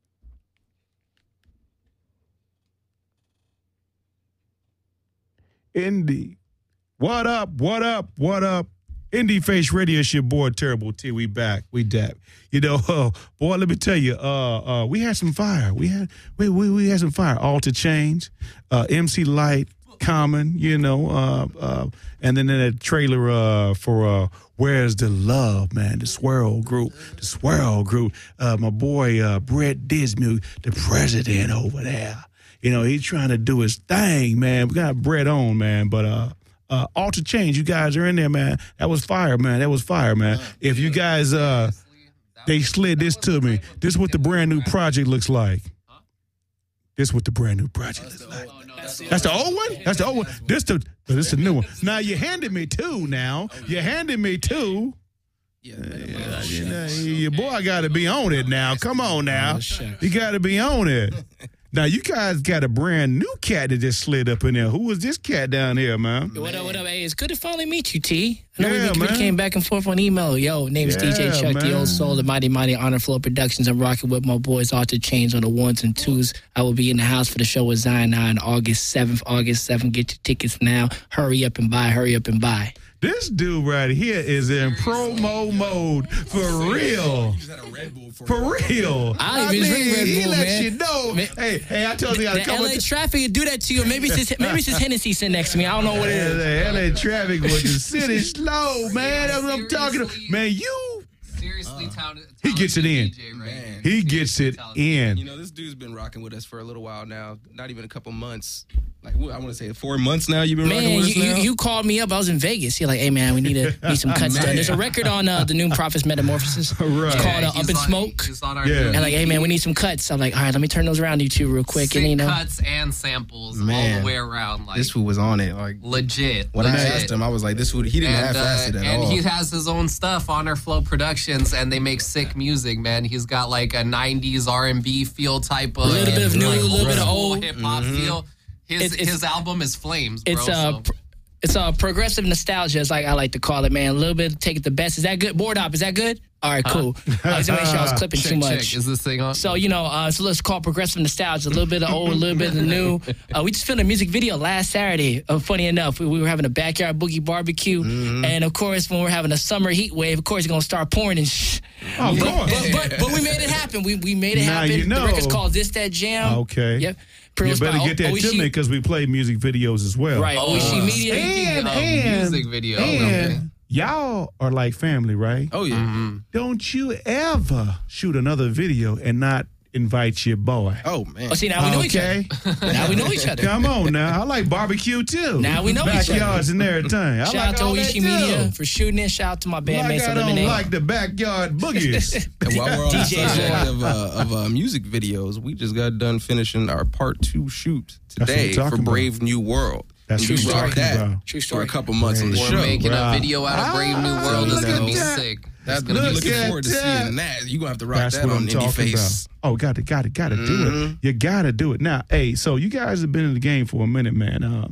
[SPEAKER 4] Indie. What up? What up? What up? Indie Face Radio, it's your boy Terrible T. We back. We dap. You know, uh, boy, let me tell you, uh, uh, we had some fire. We had we we, we had some fire. Alter Change, uh, M C Light, Common, you know, uh, uh, and then in that trailer uh, for uh, Where's the Love, man, the Swirl Group, the Swirl Group, uh, my boy uh, Brett Dismuke, the president over there. You know, he's trying to do his thing, man. We got Brett on, man, but uh, uh, Alter Change, you guys are in there, man. That was fire, man. That was fire, man. If you guys, uh, they slid this to me. This is what the brand new project looks like. This is what the brand new project looks like. That's the old one? That's the old one. This the this the new one. Now you handed me two. Now you handed me two. Yeah, yeah, you know, your boy got to be on it now. Come on now, you got to be on it. Now you guys got a brand new cat that just slid up in there. Who was this cat down here, man?
[SPEAKER 17] What up? What up? Hey, it's good to finally meet you, T. I know
[SPEAKER 4] Yeah,
[SPEAKER 17] we, we
[SPEAKER 4] man.
[SPEAKER 17] came back and forth on email. Yo, name is D J
[SPEAKER 4] Yeah,
[SPEAKER 17] Chuck, the
[SPEAKER 4] man.
[SPEAKER 17] old soul, the mighty, mighty Honor Flow Productions. I'm rocking with my boys Alter Change on the ones and twos. I will be in the house for the show with Zion on August seventh. August seventh. Get your tickets now. Hurry up and buy. Hurry up and buy.
[SPEAKER 4] This dude right here is in promo mode for real. For real.
[SPEAKER 17] I don't even drink Red
[SPEAKER 4] he
[SPEAKER 17] Bull,
[SPEAKER 4] lets
[SPEAKER 17] man.
[SPEAKER 4] you know. Hey, hey, I told you I
[SPEAKER 17] The
[SPEAKER 4] gotta come
[SPEAKER 17] L A
[SPEAKER 4] with
[SPEAKER 17] traffic would do that to you. Maybe it's just, maybe it's just Hennessy sitting next to me. I don't know what it is.
[SPEAKER 4] The L A traffic was the city slow, man. That's what I'm talking about. Man, you.
[SPEAKER 18] Seriously, talented.
[SPEAKER 4] He gets it in. He gets it in.
[SPEAKER 9] You know, this dude's been rocking with us for a little while now. Not even a couple months. Like, what, I want to say four months now you've been rocking
[SPEAKER 17] Man,
[SPEAKER 9] with us
[SPEAKER 17] you,
[SPEAKER 9] now?
[SPEAKER 17] you, you called me up. I was in Vegas. You're like, hey, man, we need to need some cuts done. There's a record on uh, the new Prophet's Metamorphosis.
[SPEAKER 4] Right.
[SPEAKER 17] It's called uh,
[SPEAKER 18] he's
[SPEAKER 17] Up in
[SPEAKER 18] on-
[SPEAKER 17] Smoke.
[SPEAKER 18] he's on our
[SPEAKER 4] Yeah.
[SPEAKER 18] new
[SPEAKER 17] And like, hey, man,
[SPEAKER 18] E P.
[SPEAKER 17] we need some cuts. I'm like, all right, let me turn those around to you two real quick.
[SPEAKER 18] Sick
[SPEAKER 17] and, you know,
[SPEAKER 18] cuts and samples all
[SPEAKER 9] Man.
[SPEAKER 18] the way around. Like,
[SPEAKER 9] This fool was on it. Like,
[SPEAKER 18] legit.
[SPEAKER 9] when I
[SPEAKER 18] legit.
[SPEAKER 9] asked him, I was like, this fool, he didn't
[SPEAKER 18] and,
[SPEAKER 9] half-ass it
[SPEAKER 18] uh,
[SPEAKER 9] at
[SPEAKER 18] and
[SPEAKER 9] all.
[SPEAKER 18] he has his own stuff, Honor Flow Productions, and they make sick music, man. He's got like a nineties R and B feel type of
[SPEAKER 17] A little bit of new,
[SPEAKER 18] like,
[SPEAKER 17] a little bit of
[SPEAKER 18] school
[SPEAKER 17] old.
[SPEAKER 18] hip hop
[SPEAKER 9] Mm-hmm.
[SPEAKER 18] feel. His
[SPEAKER 17] It's- it's-
[SPEAKER 18] his album is Flames, bro.
[SPEAKER 17] it's uh,
[SPEAKER 18] so.
[SPEAKER 17] pr- it's uh, progressive nostalgia, is like I like to call it, man. A little bit, take it the best. Is that good? Board up, is that good? All right, cool. I was make sure I was clipping
[SPEAKER 18] Check,
[SPEAKER 17] too
[SPEAKER 18] check.
[SPEAKER 17] much.
[SPEAKER 18] Is this thing on?
[SPEAKER 17] So, you know, uh, so let's call progressive nostalgia. A little bit of old, a little bit of the new. Uh, we just filmed a music video last Saturday. Uh, funny enough, we, we were having a backyard boogie barbecue.
[SPEAKER 18] Mm-hmm.
[SPEAKER 17] And, of course, when we're having a summer heat wave, of course, it's going to start pouring and shh.
[SPEAKER 4] Oh, of
[SPEAKER 17] But,
[SPEAKER 4] course.
[SPEAKER 17] but, but, but we made it happen. We we made it
[SPEAKER 4] Now
[SPEAKER 17] happen.
[SPEAKER 4] you know.
[SPEAKER 17] The record's called This That Jam.
[SPEAKER 4] Okay.
[SPEAKER 17] Yep.
[SPEAKER 4] You
[SPEAKER 17] Produced by
[SPEAKER 4] better get that
[SPEAKER 17] O-
[SPEAKER 4] to
[SPEAKER 17] Oishi-
[SPEAKER 4] me because we play music videos as well.
[SPEAKER 17] Right, Oishi Media.
[SPEAKER 4] And,
[SPEAKER 18] of
[SPEAKER 4] and,
[SPEAKER 18] music video.
[SPEAKER 4] and
[SPEAKER 18] Okay.
[SPEAKER 4] y'all are like family, right?
[SPEAKER 9] Oh, yeah.
[SPEAKER 18] Mm-hmm.
[SPEAKER 4] Don't you ever shoot another video and not invite your boy.
[SPEAKER 9] Oh, man.
[SPEAKER 17] Oh, see, now we know each
[SPEAKER 4] Okay.
[SPEAKER 17] other. Now we know each other.
[SPEAKER 4] Come on now. I like barbecue too.
[SPEAKER 17] Now we know each other.
[SPEAKER 4] Backyards and everything. I
[SPEAKER 17] Shout
[SPEAKER 4] like
[SPEAKER 17] out to
[SPEAKER 4] all that,
[SPEAKER 17] Oishi
[SPEAKER 4] too.
[SPEAKER 17] Media for shooting it. Shout out to my
[SPEAKER 4] Like
[SPEAKER 17] bandmates
[SPEAKER 4] I don't
[SPEAKER 17] Eliminate.
[SPEAKER 4] like the backyard boogies.
[SPEAKER 9] And while we're on the
[SPEAKER 17] D J
[SPEAKER 9] subject
[SPEAKER 17] Zora.
[SPEAKER 9] of, uh, of uh, music videos, we just got done finishing our part two shoot
[SPEAKER 4] That's what I'm
[SPEAKER 9] today for
[SPEAKER 4] talking about.
[SPEAKER 9] Brave New World.
[SPEAKER 4] That's
[SPEAKER 9] And
[SPEAKER 4] what
[SPEAKER 9] we
[SPEAKER 4] I'm
[SPEAKER 9] rocked
[SPEAKER 4] talking
[SPEAKER 9] that
[SPEAKER 4] about.
[SPEAKER 17] True
[SPEAKER 9] for
[SPEAKER 17] story.
[SPEAKER 9] a couple months on the
[SPEAKER 18] We're
[SPEAKER 9] show.
[SPEAKER 18] making
[SPEAKER 4] Wow.
[SPEAKER 18] a video out of Brave New World. It's
[SPEAKER 9] look
[SPEAKER 18] gonna
[SPEAKER 9] at
[SPEAKER 18] be
[SPEAKER 4] that.
[SPEAKER 18] sick.
[SPEAKER 9] That's
[SPEAKER 18] It's
[SPEAKER 9] gonna
[SPEAKER 18] gonna
[SPEAKER 9] be
[SPEAKER 18] be
[SPEAKER 9] looking
[SPEAKER 4] at
[SPEAKER 9] forward to
[SPEAKER 4] that.
[SPEAKER 9] seeing that. You're gonna have to rock
[SPEAKER 4] That's
[SPEAKER 9] that
[SPEAKER 4] what
[SPEAKER 9] on
[SPEAKER 4] I'm
[SPEAKER 9] Indie
[SPEAKER 4] talking
[SPEAKER 9] Face.
[SPEAKER 4] about. Oh, got to, got to, got to do it.
[SPEAKER 9] Mhm.
[SPEAKER 4] You got to do it now. Hey, so you guys have been in the game for a minute, man. Uh,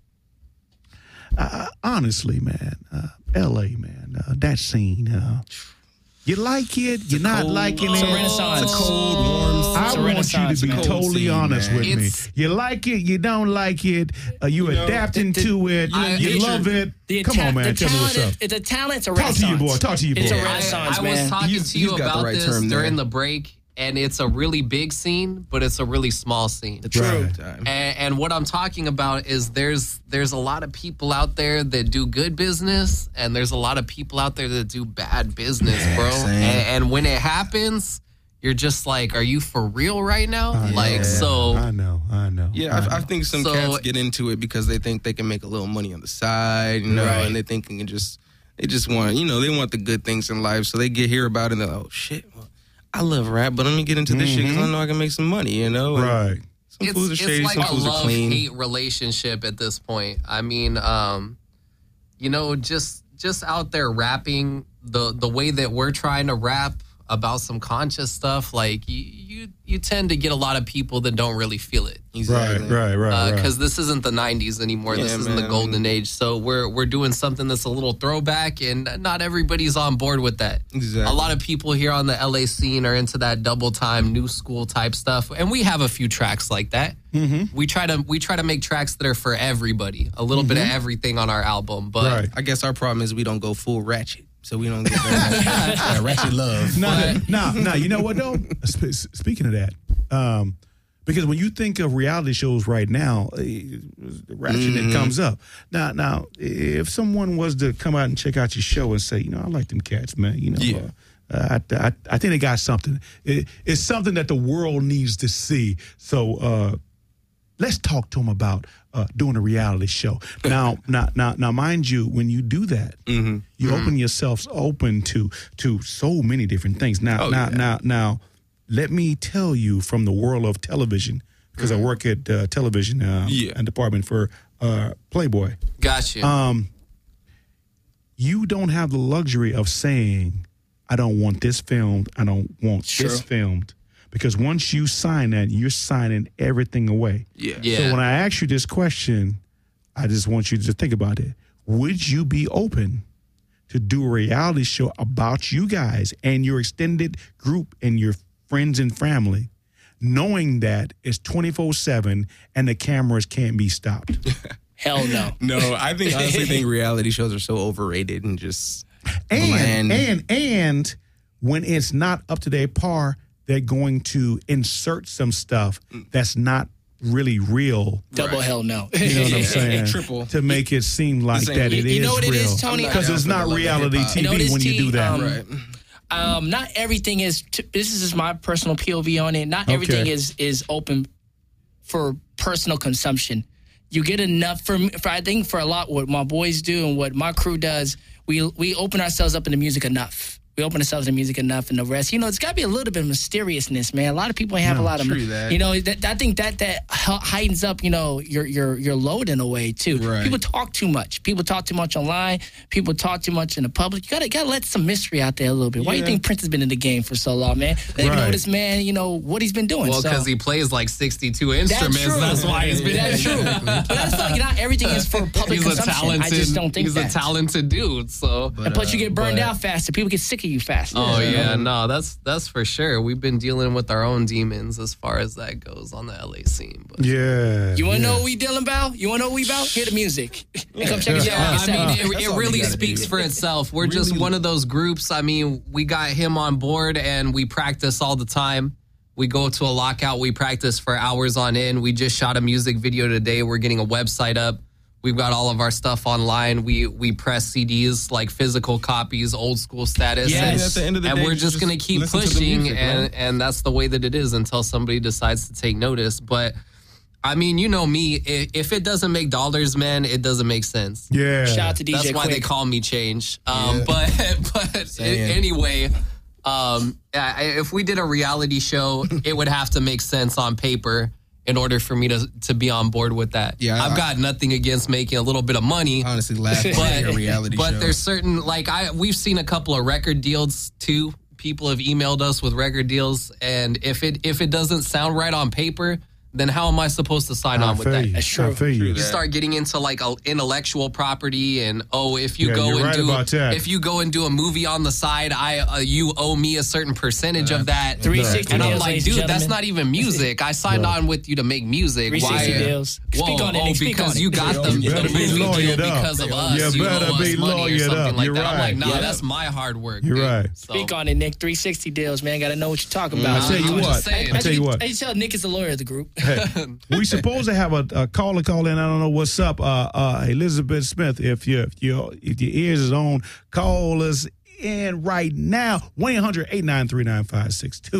[SPEAKER 4] uh, honestly, man, uh, L A, man, uh, that scene. Uh, you like it? You're not
[SPEAKER 9] cold-
[SPEAKER 4] liking
[SPEAKER 17] It's
[SPEAKER 4] it?
[SPEAKER 17] a renaissance.
[SPEAKER 9] It's a cold, warm.
[SPEAKER 4] I
[SPEAKER 17] It's a
[SPEAKER 4] want you
[SPEAKER 17] renaissance,
[SPEAKER 4] to be
[SPEAKER 17] man.
[SPEAKER 4] totally
[SPEAKER 9] Cold
[SPEAKER 4] honest
[SPEAKER 9] scene,
[SPEAKER 4] with
[SPEAKER 18] man.
[SPEAKER 4] me.
[SPEAKER 18] It's-
[SPEAKER 4] You like it, you don't like it, uh, you,
[SPEAKER 9] You know,
[SPEAKER 4] adapting
[SPEAKER 17] the- the-
[SPEAKER 4] to it,
[SPEAKER 18] I-
[SPEAKER 4] you
[SPEAKER 18] the-
[SPEAKER 4] love it.
[SPEAKER 17] The
[SPEAKER 4] Come
[SPEAKER 17] ta-
[SPEAKER 4] on, man,
[SPEAKER 17] the
[SPEAKER 4] tell me what's
[SPEAKER 17] talent
[SPEAKER 4] up.
[SPEAKER 17] is- The talent's a
[SPEAKER 4] Talk to
[SPEAKER 17] renaissance.
[SPEAKER 4] you, boy. Talk to you,
[SPEAKER 17] It's a
[SPEAKER 4] boy.
[SPEAKER 17] renaissance,
[SPEAKER 18] I, I
[SPEAKER 17] man.
[SPEAKER 18] was talking
[SPEAKER 9] He's-
[SPEAKER 18] to you
[SPEAKER 9] he's got the
[SPEAKER 18] about
[SPEAKER 9] right
[SPEAKER 18] this
[SPEAKER 9] term there.
[SPEAKER 18] during the break, and it's a really big scene, but it's a really small scene.
[SPEAKER 9] True.
[SPEAKER 4] Right.
[SPEAKER 9] Time.
[SPEAKER 18] And, and what I'm talking about is there's there's a lot of people out there that do good business, and there's a lot of people out there that do bad business,
[SPEAKER 9] Yeah,
[SPEAKER 18] bro.
[SPEAKER 9] same.
[SPEAKER 18] And, and when it happens, you're just like, are you for real right now?
[SPEAKER 4] I
[SPEAKER 18] like,
[SPEAKER 4] know.
[SPEAKER 18] so.
[SPEAKER 4] I know, I know.
[SPEAKER 9] Yeah,
[SPEAKER 4] I,
[SPEAKER 9] I,
[SPEAKER 4] know.
[SPEAKER 9] I think some
[SPEAKER 18] So-
[SPEAKER 9] cats get into it because they think they can make a little money on the side, you know,
[SPEAKER 4] Right.
[SPEAKER 9] and they think they can just, they just want, you know, they want the good things in life. So they get hear about it and they're like, oh, shit, well, I love rap, but let me get into this shit because I know I can make some money, you know? And
[SPEAKER 4] Right.
[SPEAKER 9] Some
[SPEAKER 18] It's,
[SPEAKER 9] fools are
[SPEAKER 18] it's
[SPEAKER 9] shady,
[SPEAKER 18] like
[SPEAKER 9] some
[SPEAKER 18] a
[SPEAKER 9] fools are clean.
[SPEAKER 18] love-hate relationship at this point. I mean, um, you know, just just out there rapping the the way that we're trying to rap about some conscious stuff, like you you, you tend to get a lot of people that don't really feel it.
[SPEAKER 4] Right, right, right,
[SPEAKER 18] Because
[SPEAKER 4] right.
[SPEAKER 18] this isn't the nineties anymore.
[SPEAKER 9] Yeah,
[SPEAKER 18] this isn't the
[SPEAKER 9] man.
[SPEAKER 18] golden age. So we're we're doing something that's a little throwback, and not everybody's on board with that.
[SPEAKER 9] Exactly.
[SPEAKER 18] A lot of people here on the L A scene are into that double time, new school type stuff, and we have a few tracks like that.
[SPEAKER 4] Mm-hmm.
[SPEAKER 18] We try to we try to make tracks that are for everybody, a little bit of everything on our album. But
[SPEAKER 4] Right.
[SPEAKER 9] I guess our problem is we don't go full ratchet. So we don't get that uh, ratchet love.
[SPEAKER 4] Now, now, now, you know what though? Sp- Speaking of that, um, because when you think of reality shows right now, eh, ratchet
[SPEAKER 9] Mhm.
[SPEAKER 4] it comes up. Now, now, if someone was to come out and check out your show and say, you know, I like them cats, man. You know,
[SPEAKER 9] Yeah.
[SPEAKER 4] uh, I, I, I think they got something. It, it's something that the world needs to see. So uh, let's talk to them about uh, doing a reality show. Now, now, now, now, mind you, when you do that,
[SPEAKER 9] Mm-hmm.
[SPEAKER 4] you open yourselves open to to so many different things. Now,
[SPEAKER 9] Oh,
[SPEAKER 4] now,
[SPEAKER 9] yeah.
[SPEAKER 4] now, now, let me tell you from the world of television, because I work at uh, television uh,
[SPEAKER 9] Yeah.
[SPEAKER 4] and department for uh, Playboy.
[SPEAKER 18] gotcha.
[SPEAKER 4] Um, you don't have the luxury of saying, "I don't want this filmed. I don't want
[SPEAKER 17] Sure.
[SPEAKER 4] this filmed," because once you sign that, you're signing everything away.
[SPEAKER 9] Yeah.
[SPEAKER 18] Yeah.
[SPEAKER 4] So when I ask you this question, I just want you to think about it. Would you be open to do a reality show about you guys and your extended group and your friends and family, knowing that it's twenty-four seven and the cameras can't be stopped?
[SPEAKER 17] Hell no.
[SPEAKER 9] No, I think honestly think reality shows are so overrated and just
[SPEAKER 4] And
[SPEAKER 9] bland.
[SPEAKER 4] and and when it's not up to their par, they're going to insert some stuff that's not really real.
[SPEAKER 17] Double hell no.
[SPEAKER 4] You know what I'm saying?
[SPEAKER 9] Triple.
[SPEAKER 4] To make it seem like
[SPEAKER 9] This ain't-
[SPEAKER 4] that it is
[SPEAKER 17] You know what it
[SPEAKER 4] real.
[SPEAKER 17] is, Tony?
[SPEAKER 9] I'm
[SPEAKER 4] Because
[SPEAKER 9] down
[SPEAKER 4] it's
[SPEAKER 9] for the
[SPEAKER 4] not
[SPEAKER 9] love of
[SPEAKER 4] reality
[SPEAKER 9] hip-hop.
[SPEAKER 4] T V
[SPEAKER 17] You know what it is,
[SPEAKER 4] when you
[SPEAKER 17] T?
[SPEAKER 4] do that.
[SPEAKER 17] Um,
[SPEAKER 9] Right.
[SPEAKER 17] Um, not everything is. T- this is just my personal P O V on it. Not everything
[SPEAKER 4] Okay.
[SPEAKER 17] is is open for personal consumption. You get enough for, me- for I think for a lot what my boys do and what my crew does. We we open ourselves up in the music enough. We open ourselves in music enough, and the rest, you know, it's got to be a little bit of mysteriousness, man. A lot of people have
[SPEAKER 4] No,
[SPEAKER 17] a lot of,
[SPEAKER 9] true that.
[SPEAKER 17] you know, that, I think that that heightens up, you know, your your your load in a way too.
[SPEAKER 9] Right.
[SPEAKER 17] People talk too much. People talk too much online. People talk too much in the public. You gotta gotta let some mystery out there a little bit. Why do you
[SPEAKER 9] Yeah.
[SPEAKER 17] think Prince has been in the game for so long, man? They
[SPEAKER 4] Right.
[SPEAKER 17] know this man, you know what he's been doing.
[SPEAKER 18] well,
[SPEAKER 17] so.
[SPEAKER 18] because he plays like sixty-two
[SPEAKER 17] That's
[SPEAKER 18] instruments.
[SPEAKER 17] true.
[SPEAKER 18] That's why he's been.
[SPEAKER 17] That's true. But that's not, not everything is for public
[SPEAKER 18] He's a
[SPEAKER 17] consumption.
[SPEAKER 18] talented.
[SPEAKER 17] I just don't think
[SPEAKER 18] he's
[SPEAKER 17] that.
[SPEAKER 18] a talented dude. So.
[SPEAKER 17] and plus, you get burned
[SPEAKER 18] but-
[SPEAKER 17] out faster. People get sick of you faster.
[SPEAKER 18] Oh yeah, no, that's that's for sure. We've been dealing with our own demons as far as that goes on the L A scene. But
[SPEAKER 4] Yeah.
[SPEAKER 17] You want to
[SPEAKER 4] yeah.
[SPEAKER 17] know what we dealing about? You want to know what we about? Hear the music. And come check us out.
[SPEAKER 18] yeah,
[SPEAKER 17] Like
[SPEAKER 18] I
[SPEAKER 17] said.
[SPEAKER 18] mean, it,
[SPEAKER 9] That's
[SPEAKER 18] it
[SPEAKER 9] all we
[SPEAKER 18] really
[SPEAKER 9] gotta
[SPEAKER 18] speaks
[SPEAKER 9] do.
[SPEAKER 18] for itself. We're just one of those groups. I mean, we got him on board and we practice all the time. We go to a lockout. We practice for hours on end. We just shot a music video today. We're getting a website up. We've got all of our stuff online. We we press C Ds, like physical copies, old school status.
[SPEAKER 17] Yes.
[SPEAKER 18] And,
[SPEAKER 9] At the end of the
[SPEAKER 18] and
[SPEAKER 9] day,
[SPEAKER 18] we're
[SPEAKER 9] you
[SPEAKER 18] just,
[SPEAKER 9] just
[SPEAKER 18] going to keep
[SPEAKER 9] listen to the
[SPEAKER 18] pushing.
[SPEAKER 9] music,
[SPEAKER 18] and,
[SPEAKER 9] right?
[SPEAKER 18] and that's the way that it is until somebody decides to take notice. But I mean, you know me. If, if it doesn't make dollars, man, it doesn't make sense.
[SPEAKER 4] Yeah.
[SPEAKER 17] Shout out to D J
[SPEAKER 18] That's why
[SPEAKER 17] Quick.
[SPEAKER 18] they call me Change. Um,
[SPEAKER 9] Yeah.
[SPEAKER 18] But but
[SPEAKER 9] Saying.
[SPEAKER 18] anyway, um, I- if we did a reality show, it would have to make sense on paper in order for me to to be on board with that.
[SPEAKER 9] Yeah,
[SPEAKER 18] I've
[SPEAKER 9] I-
[SPEAKER 18] got nothing against making a little bit of money.
[SPEAKER 9] Honestly, laugh
[SPEAKER 18] But,
[SPEAKER 9] at a reality
[SPEAKER 18] but
[SPEAKER 9] show.
[SPEAKER 18] there's certain like I we've seen a couple of record deals too. People have emailed us with record deals, and if it if it doesn't sound right on paper, then how am I supposed to sign
[SPEAKER 4] I
[SPEAKER 18] on with
[SPEAKER 4] feel
[SPEAKER 18] that?
[SPEAKER 4] you.
[SPEAKER 17] That's true.
[SPEAKER 4] I feel you.
[SPEAKER 18] You start getting into like a intellectual property, and oh, if you
[SPEAKER 4] Yeah,
[SPEAKER 18] go
[SPEAKER 4] you're
[SPEAKER 18] and
[SPEAKER 4] right
[SPEAKER 18] do
[SPEAKER 4] about that.
[SPEAKER 18] if you go and do a movie on the side, I uh, you owe me a certain percentage of that.
[SPEAKER 17] three sixty
[SPEAKER 18] And I'm
[SPEAKER 17] deals,
[SPEAKER 18] like,
[SPEAKER 17] ladies
[SPEAKER 18] dude,
[SPEAKER 17] and
[SPEAKER 18] that's
[SPEAKER 17] gentlemen.
[SPEAKER 18] not even music. I signed on with you to make music.
[SPEAKER 17] three sixty
[SPEAKER 18] Why?
[SPEAKER 17] deals.
[SPEAKER 18] Whoa,
[SPEAKER 17] Speak on it,
[SPEAKER 18] oh,
[SPEAKER 17] Nick. Speak
[SPEAKER 18] because
[SPEAKER 17] on it.
[SPEAKER 18] you got the,
[SPEAKER 4] You
[SPEAKER 18] the
[SPEAKER 4] better be
[SPEAKER 18] movie deal
[SPEAKER 4] lawyered up.
[SPEAKER 18] because of us.
[SPEAKER 4] You
[SPEAKER 18] You
[SPEAKER 4] better
[SPEAKER 18] owe us
[SPEAKER 4] be
[SPEAKER 18] money or
[SPEAKER 4] lawyered
[SPEAKER 18] something
[SPEAKER 4] up.
[SPEAKER 18] like
[SPEAKER 4] You're
[SPEAKER 18] that. I'm like,
[SPEAKER 4] right.
[SPEAKER 18] nah,
[SPEAKER 4] Yeah.
[SPEAKER 18] that's my hard work.
[SPEAKER 4] You're
[SPEAKER 18] dude.
[SPEAKER 4] right.
[SPEAKER 18] So-
[SPEAKER 17] Speak on it, Nick. three sixty deals, man. Got to know what you're talking
[SPEAKER 4] I
[SPEAKER 17] about.
[SPEAKER 4] tell you
[SPEAKER 18] I'm just
[SPEAKER 4] what.
[SPEAKER 18] saying.
[SPEAKER 4] I tell you what.
[SPEAKER 17] I just tell Nick is the lawyer of the group.
[SPEAKER 4] We supposed to have a, a caller call in. I don't know what's up. Uh, uh, Elizabeth Smith, if you if your if your ears is on, call us in right now. one eight hundred eight nine three nine five six two.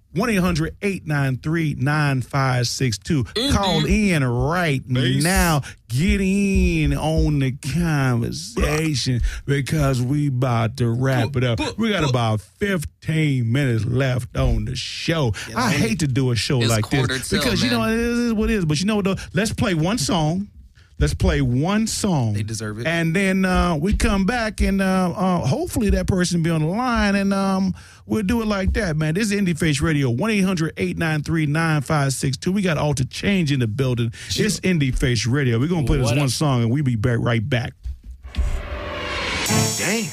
[SPEAKER 4] one eight hundred eight nine three nine five six two. Call in right
[SPEAKER 1] Base.
[SPEAKER 4] now. Get in on the conversation because we about to wrap it up. We got about fifteen minutes left on the show. I hate to do a show
[SPEAKER 18] It's
[SPEAKER 4] like
[SPEAKER 18] quarter
[SPEAKER 4] this
[SPEAKER 18] till,
[SPEAKER 4] because, you know,
[SPEAKER 18] man.
[SPEAKER 4] it is what it is. But you know what, though? Let's play one song. Let's play one song. They
[SPEAKER 9] deserve it.
[SPEAKER 4] And then uh, we come back and uh, uh, hopefully that person be on the line and um, we'll do it like that, man. This is Indie Face Radio, one eight hundred eight nine three nine five six two. We got Alter Change in the building. It's Indie Face Radio. We're going to play this
[SPEAKER 1] What
[SPEAKER 4] one
[SPEAKER 1] up?
[SPEAKER 4] song and we'll be back right back.
[SPEAKER 1] Damn.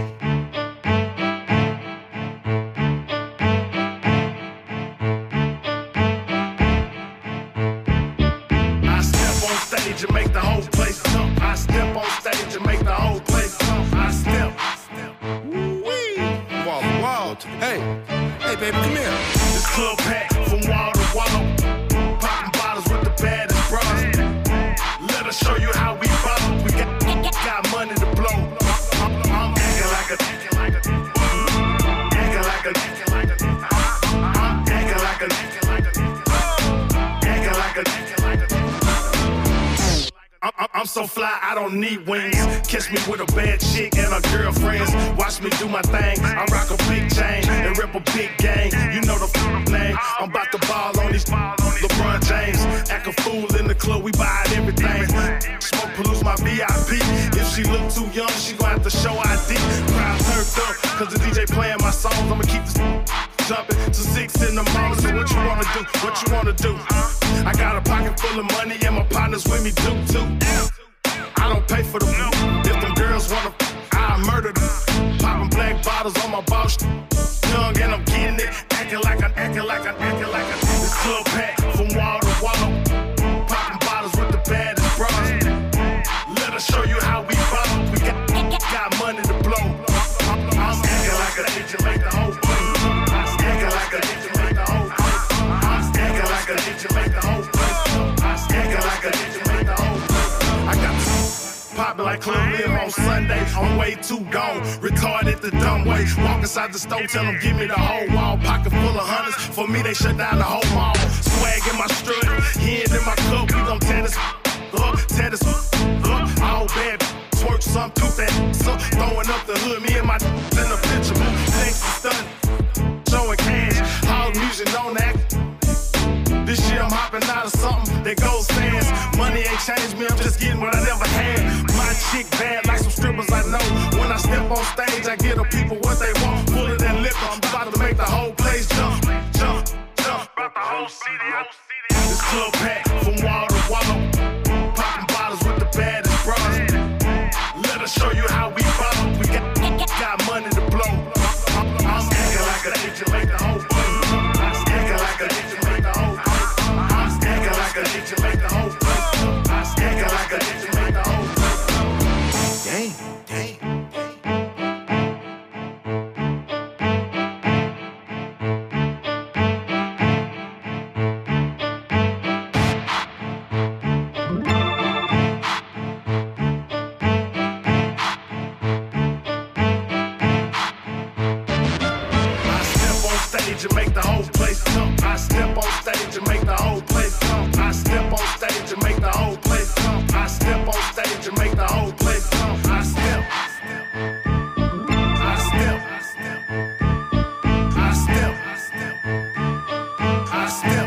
[SPEAKER 19] I step on stage and make the whole place jump. I step on stage and make the whole place jump. I step. Woo-wee. Wall to wall. Hey, hey, baby, come here. This club packed from wall to wall. Popping bottles with the baddest bras. Let us show you how we ball. We got, got money to blow. I'm, I'm acting like a, acting like a, acting like a, acting like a, I'm acting like a, acting like a, acting like a, acting like a. I'm, I'm- I'm so fly, I don't need wings. Catch me with a bad chick and her girlfriends. Watch me do my thing. I rock a big chain and rip a big gang. You know the f- name. I'm about to ball on these LeBron James. Act a fool in the club, we buy everything. Smoke pollutes my V I P. If she look too young, she gon' have to show I D. Crowd turned up, cause the D J playing my songs. I'ma keep this jumping to six in the morning. So what you wanna do? What you wanna do? I got a pocket full of money and my partners with me too, too. I don't pay for them. If them girls wanna, I'll murder them. Popping black bottles on my boss. Young and I'm getting it. Acting like I'm acting like I'm acting like I'm. This club packed from wall to wall. Popping bottles with the baddest bras. Let us show you how we ball. We got, got money to blow. I'm, I'm acting like a bitch, make the whole thing. I'm acting like a bitch, make the whole thing. I'm acting like a bitch, make the whole thing. I'm acting like a bitch, make the whole thing. I got poppin' like Club Live on Sunday. I'm way too gone, retarded the dumb way. Walk inside the store, tell them give me the whole wall. Pocket full of hundreds, for me they shut down the whole mall. Swag in my strut, hand in my cup. We gon' tear this up, tear this up. All bad, twerk some, tooth that so throwing up the hood. Me and my in the picture, thanks for stunning, showing cash. House music, don't act. This year I'm hopping out of something that goes fast. Money ain't changed me, I'm just getting what I never had. My chick bad like some strippers I know. When I step on stage, I get the people what they want. Fuller than liquor, I'm about to make the whole place jump, jump, jump. About the whole city, this club packed from wall to wall. Popping bottles with the baddest bras. Let us show you how we ball. We got, got money to blow. I'm, I'm acting like a bitch, make the whole thing. I'm acting like a bitch, make the whole thing. Acting like a bitch, make the whole thing. Acting like a bitch, make the whole thing. Dang, dang. I step on stage and make the whole place jump. I step on stage and make the whole place jump. I step on stage and make the whole place jump. I step on stage and make the whole place jump. I step. I step. I step. I step.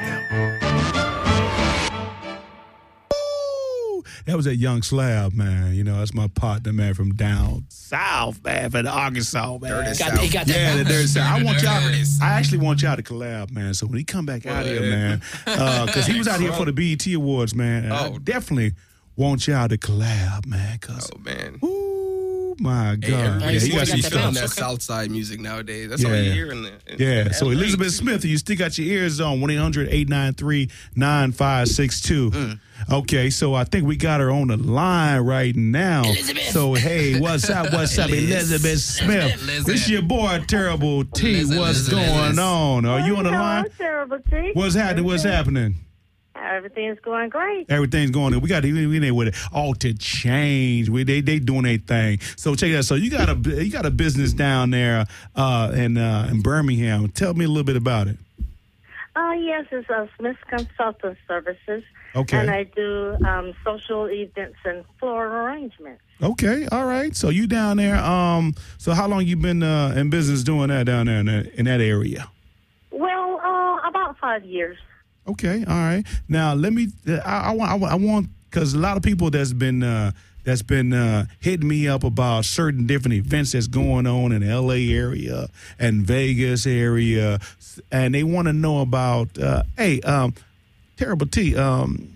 [SPEAKER 4] That was that Young Slab, man. You know, that's my partner, man, from down south, man, from Arkansas, man.
[SPEAKER 17] Dirty Got- he got that
[SPEAKER 4] yeah, the
[SPEAKER 17] balance.
[SPEAKER 4] dirty south. I want y'all.
[SPEAKER 17] Dirty
[SPEAKER 4] I actually want y'all to collab, man. So when he come back out here, man, because he was out here for the B E T Awards, man. And I definitely want y'all to collab, man. Cause
[SPEAKER 9] oh man,
[SPEAKER 4] ooh my God,
[SPEAKER 9] yeah,
[SPEAKER 4] yeah, he got some
[SPEAKER 9] you still on
[SPEAKER 4] stuff.
[SPEAKER 9] that South Side music nowadays. That's all you hear in the in
[SPEAKER 4] Yeah, so
[SPEAKER 9] L A.
[SPEAKER 4] Elizabeth Smith, you still got your ears on, one eight hundred eight nine three nine five six two.
[SPEAKER 9] Mm.
[SPEAKER 4] Okay, so I think we got her on the line right now.
[SPEAKER 17] Elizabeth.
[SPEAKER 4] So, hey, what's up, what's up,
[SPEAKER 17] Liz.
[SPEAKER 4] Elizabeth Smith?
[SPEAKER 17] Liz.
[SPEAKER 4] This your boy, Terrible T.
[SPEAKER 17] Liz,
[SPEAKER 4] what's
[SPEAKER 17] Liz,
[SPEAKER 4] going
[SPEAKER 17] Liz.
[SPEAKER 4] on? Are you on the line?
[SPEAKER 20] Terrible T.
[SPEAKER 4] What's happening? What's happening?
[SPEAKER 20] Uh, everything's going great.
[SPEAKER 4] Everything's going. We got to be in there with it. Altered Change. We they they doing their thing. So check it out. So you got a you got a business down there uh, in uh, in Birmingham. Tell me a little bit about it.
[SPEAKER 20] Oh, uh, yes, it's uh, Smith Consultant Services.
[SPEAKER 4] Okay.
[SPEAKER 20] And I do um, social events and floral arrangements.
[SPEAKER 4] Okay, all right. So you down there. Um, so how long you been uh, in business doing that down there in that, in that area?
[SPEAKER 20] Well, uh, about five years.
[SPEAKER 4] Okay, all right. Now let me. I, I want. I want because a lot of people that's been uh, that's been uh, hitting me up about certain different events that's going on in the L A area and Vegas area, and they want to know about. Uh, hey, um, Terrible T. Um,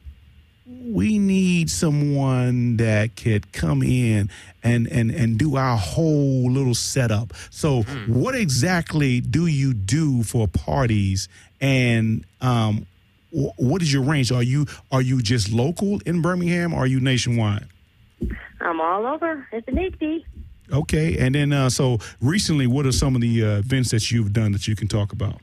[SPEAKER 4] we need someone that could come in and, and, and do our whole little setup. So mm. what exactly do you do for parties, and um, w- what is your range? Are you are you just local in Birmingham, or are you nationwide?
[SPEAKER 20] I'm all over if it need be.
[SPEAKER 4] Okay, and then uh, so recently, what are some of the uh, events that you've done that you can talk about?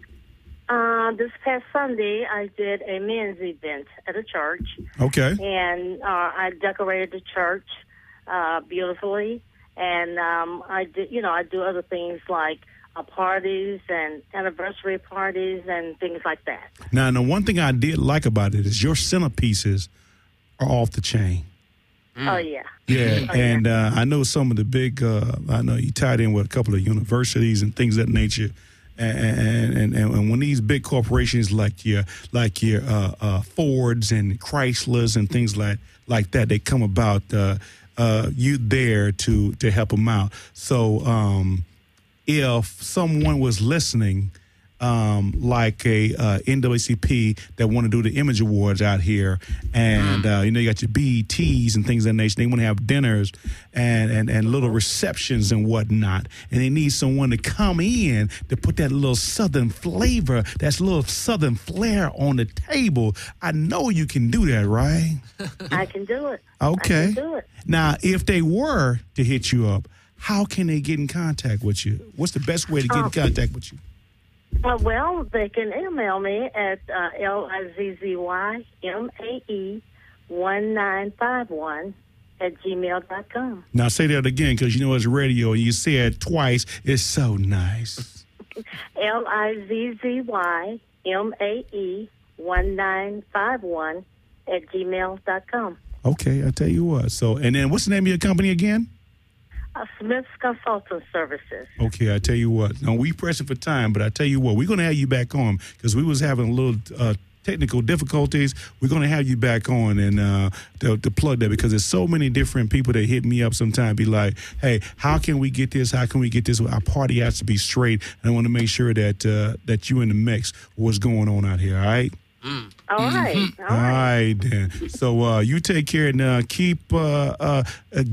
[SPEAKER 20] Uh, this past Sunday, I did a men's event at a church.
[SPEAKER 4] Okay.
[SPEAKER 20] And uh, I decorated the church uh, beautifully. And um, I did, you know, I do other things like uh, parties and anniversary parties and things like that.
[SPEAKER 4] Now, the one thing I did like about it is your centerpieces are off the chain.
[SPEAKER 20] Mm. Oh, yeah.
[SPEAKER 4] Yeah,
[SPEAKER 20] oh,
[SPEAKER 4] and
[SPEAKER 20] yeah.
[SPEAKER 4] Uh, I know some of the big, uh, I know you tied in with a couple of universities and things of that nature. And, and and when these big corporations like your like your uh, uh, Fords and Chryslers and things like like that, they come about, uh, uh, you there to to help them out. So um, if someone was listening, um, like a uh, N double A C P that want to do the Image Awards out here, and uh, you know you got your B E Ts and things of that nature. They want to have dinners and, and, and little receptions and whatnot, and they need someone to come in to put that little Southern flavor, that little Southern flair on the table. I know you can do that, right?
[SPEAKER 20] I can do it.
[SPEAKER 4] Okay.
[SPEAKER 20] I can do it.
[SPEAKER 4] Now, if they were to hit you up, how can they get in contact with you? What's the best way to get in contact with you?
[SPEAKER 20] Uh, well, they can email me at uh, L I Z Z Y M A E one nine five one at gmail dot com.
[SPEAKER 4] Now, say that again, because you know it's radio, and you say it twice. It's so nice.
[SPEAKER 20] L I Z Z Y M A E one nine five one at gmail dot com.
[SPEAKER 4] Okay, I'll tell you what. So, and then what's the name of your company again?
[SPEAKER 20] Uh, Smith's Consultant Services.
[SPEAKER 4] Okay, I tell you what. Now, we pressing for time, but I tell you what, we're going to have you back on because we was having a little uh, technical difficulties. We're going to have you back on and uh, to, to plug that because there's so many different people that hit me up sometimes, be like, hey, how can we get this? How can we get this? Our party has to be straight. And I want to make sure that uh, that you in the mix what's going on out here, all right?
[SPEAKER 20] Mm. All right.
[SPEAKER 4] Mm-hmm.
[SPEAKER 20] All right.
[SPEAKER 4] All right, then. So uh, you take care and uh, keep... Uh, uh, uh,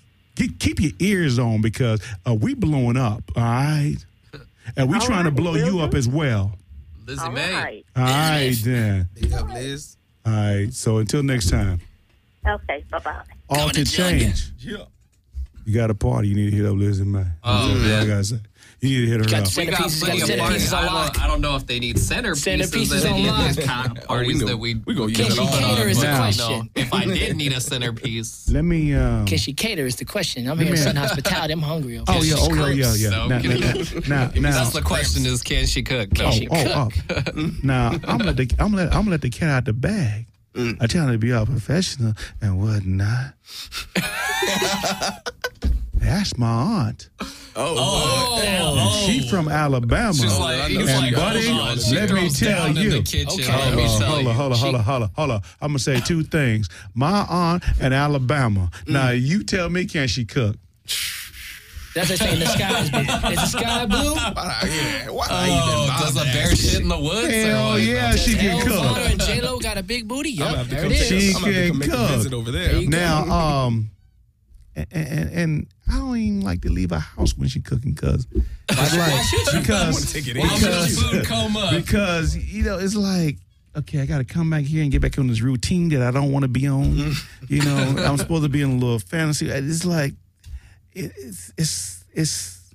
[SPEAKER 4] Keep your ears on because uh, we blowing up, all right? And we
[SPEAKER 20] all
[SPEAKER 4] trying
[SPEAKER 20] right,
[SPEAKER 4] to blow you up as well.
[SPEAKER 18] Lizzie
[SPEAKER 20] all
[SPEAKER 18] May.
[SPEAKER 20] Right.
[SPEAKER 4] All right, then.
[SPEAKER 9] Big up, Liz.
[SPEAKER 4] All right, so until next time.
[SPEAKER 20] Okay, bye-bye.
[SPEAKER 4] All to change. Yeah. You got a party, you need to hit up Lizzie May.
[SPEAKER 18] Oh,
[SPEAKER 4] That's
[SPEAKER 18] man.
[SPEAKER 4] I gotta say. You need to hit her
[SPEAKER 17] Got
[SPEAKER 4] up.
[SPEAKER 17] to
[SPEAKER 18] We got
[SPEAKER 17] Centerpieces,
[SPEAKER 18] plenty
[SPEAKER 17] got
[SPEAKER 18] of parties.
[SPEAKER 17] centerpieces
[SPEAKER 18] I
[SPEAKER 17] on lock.
[SPEAKER 18] don't, I don't know if they need centerpieces,
[SPEAKER 17] Centerpieces
[SPEAKER 18] and
[SPEAKER 17] on
[SPEAKER 18] any
[SPEAKER 17] lock.
[SPEAKER 18] of these kind of parties
[SPEAKER 9] know-
[SPEAKER 18] that we
[SPEAKER 9] we gonna
[SPEAKER 18] we
[SPEAKER 9] get
[SPEAKER 17] Can
[SPEAKER 9] it
[SPEAKER 17] she
[SPEAKER 9] on.
[SPEAKER 17] cater is the
[SPEAKER 4] Now.
[SPEAKER 17] question.
[SPEAKER 18] If I did need a centerpiece,
[SPEAKER 4] Let me... Um,
[SPEAKER 17] Can she cater is the question. I'm
[SPEAKER 4] Let
[SPEAKER 17] here
[SPEAKER 4] me-
[SPEAKER 17] at Sun Hospitality. I'm hungry. Okay?
[SPEAKER 4] oh, yeah, oh, yeah, yeah, yeah.
[SPEAKER 18] No,
[SPEAKER 4] Now,
[SPEAKER 18] can-
[SPEAKER 4] now, now, now,
[SPEAKER 18] that's the question: is can she cook?
[SPEAKER 17] Can
[SPEAKER 18] No.
[SPEAKER 17] she
[SPEAKER 4] oh,
[SPEAKER 17] cook?
[SPEAKER 4] oh. Now, I'm gonna let the I'm gonna let, I'm gonna let the cat out the bag.
[SPEAKER 9] Mm.
[SPEAKER 4] I tell her to be all professional and whatnot. That's my aunt.
[SPEAKER 9] Oh,
[SPEAKER 4] And she from Alabama.
[SPEAKER 18] She's like, he's
[SPEAKER 4] and
[SPEAKER 18] like,
[SPEAKER 4] buddy,
[SPEAKER 18] hold on. She
[SPEAKER 4] let me
[SPEAKER 18] goes
[SPEAKER 4] tell
[SPEAKER 18] down in
[SPEAKER 4] you.
[SPEAKER 18] the kitchen.
[SPEAKER 17] Okay.
[SPEAKER 18] Let me
[SPEAKER 4] Hold
[SPEAKER 18] tell
[SPEAKER 4] on,
[SPEAKER 18] you.
[SPEAKER 4] hold on, hold on, hold on, hold on. Hold on. I'm gonna say two things. My aunt and Alabama. Now you tell me, can she cook?
[SPEAKER 17] That's what saying the sky is blue. Is the sky blue?
[SPEAKER 9] yeah. Why I
[SPEAKER 18] Oh,
[SPEAKER 9] even
[SPEAKER 18] does a
[SPEAKER 9] bother
[SPEAKER 18] bear
[SPEAKER 9] asking?
[SPEAKER 18] shit in the woods?
[SPEAKER 4] Hell
[SPEAKER 18] or what?
[SPEAKER 4] yeah, she can
[SPEAKER 17] Elvira
[SPEAKER 4] cook.
[SPEAKER 17] and J-Lo got a big booty.
[SPEAKER 9] I'm gonna
[SPEAKER 17] Yup,
[SPEAKER 9] have to
[SPEAKER 17] there
[SPEAKER 9] come
[SPEAKER 17] it
[SPEAKER 9] check-
[SPEAKER 17] is.
[SPEAKER 4] She
[SPEAKER 9] I'm gonna have to
[SPEAKER 4] can
[SPEAKER 9] come make a
[SPEAKER 4] cook.
[SPEAKER 9] visit over there.
[SPEAKER 17] There you go.
[SPEAKER 4] Now, um, and, and, and I don't even like to leave her house when she cooking, cause it's like because
[SPEAKER 9] take it in.
[SPEAKER 18] Why would the
[SPEAKER 4] because
[SPEAKER 18] food come up?
[SPEAKER 4] because you know it's like. Okay, I got to come back here and get back on this routine that I don't want to be on. You know, I'm supposed to be in a little fantasy. It's like, it, it's, it's, it's,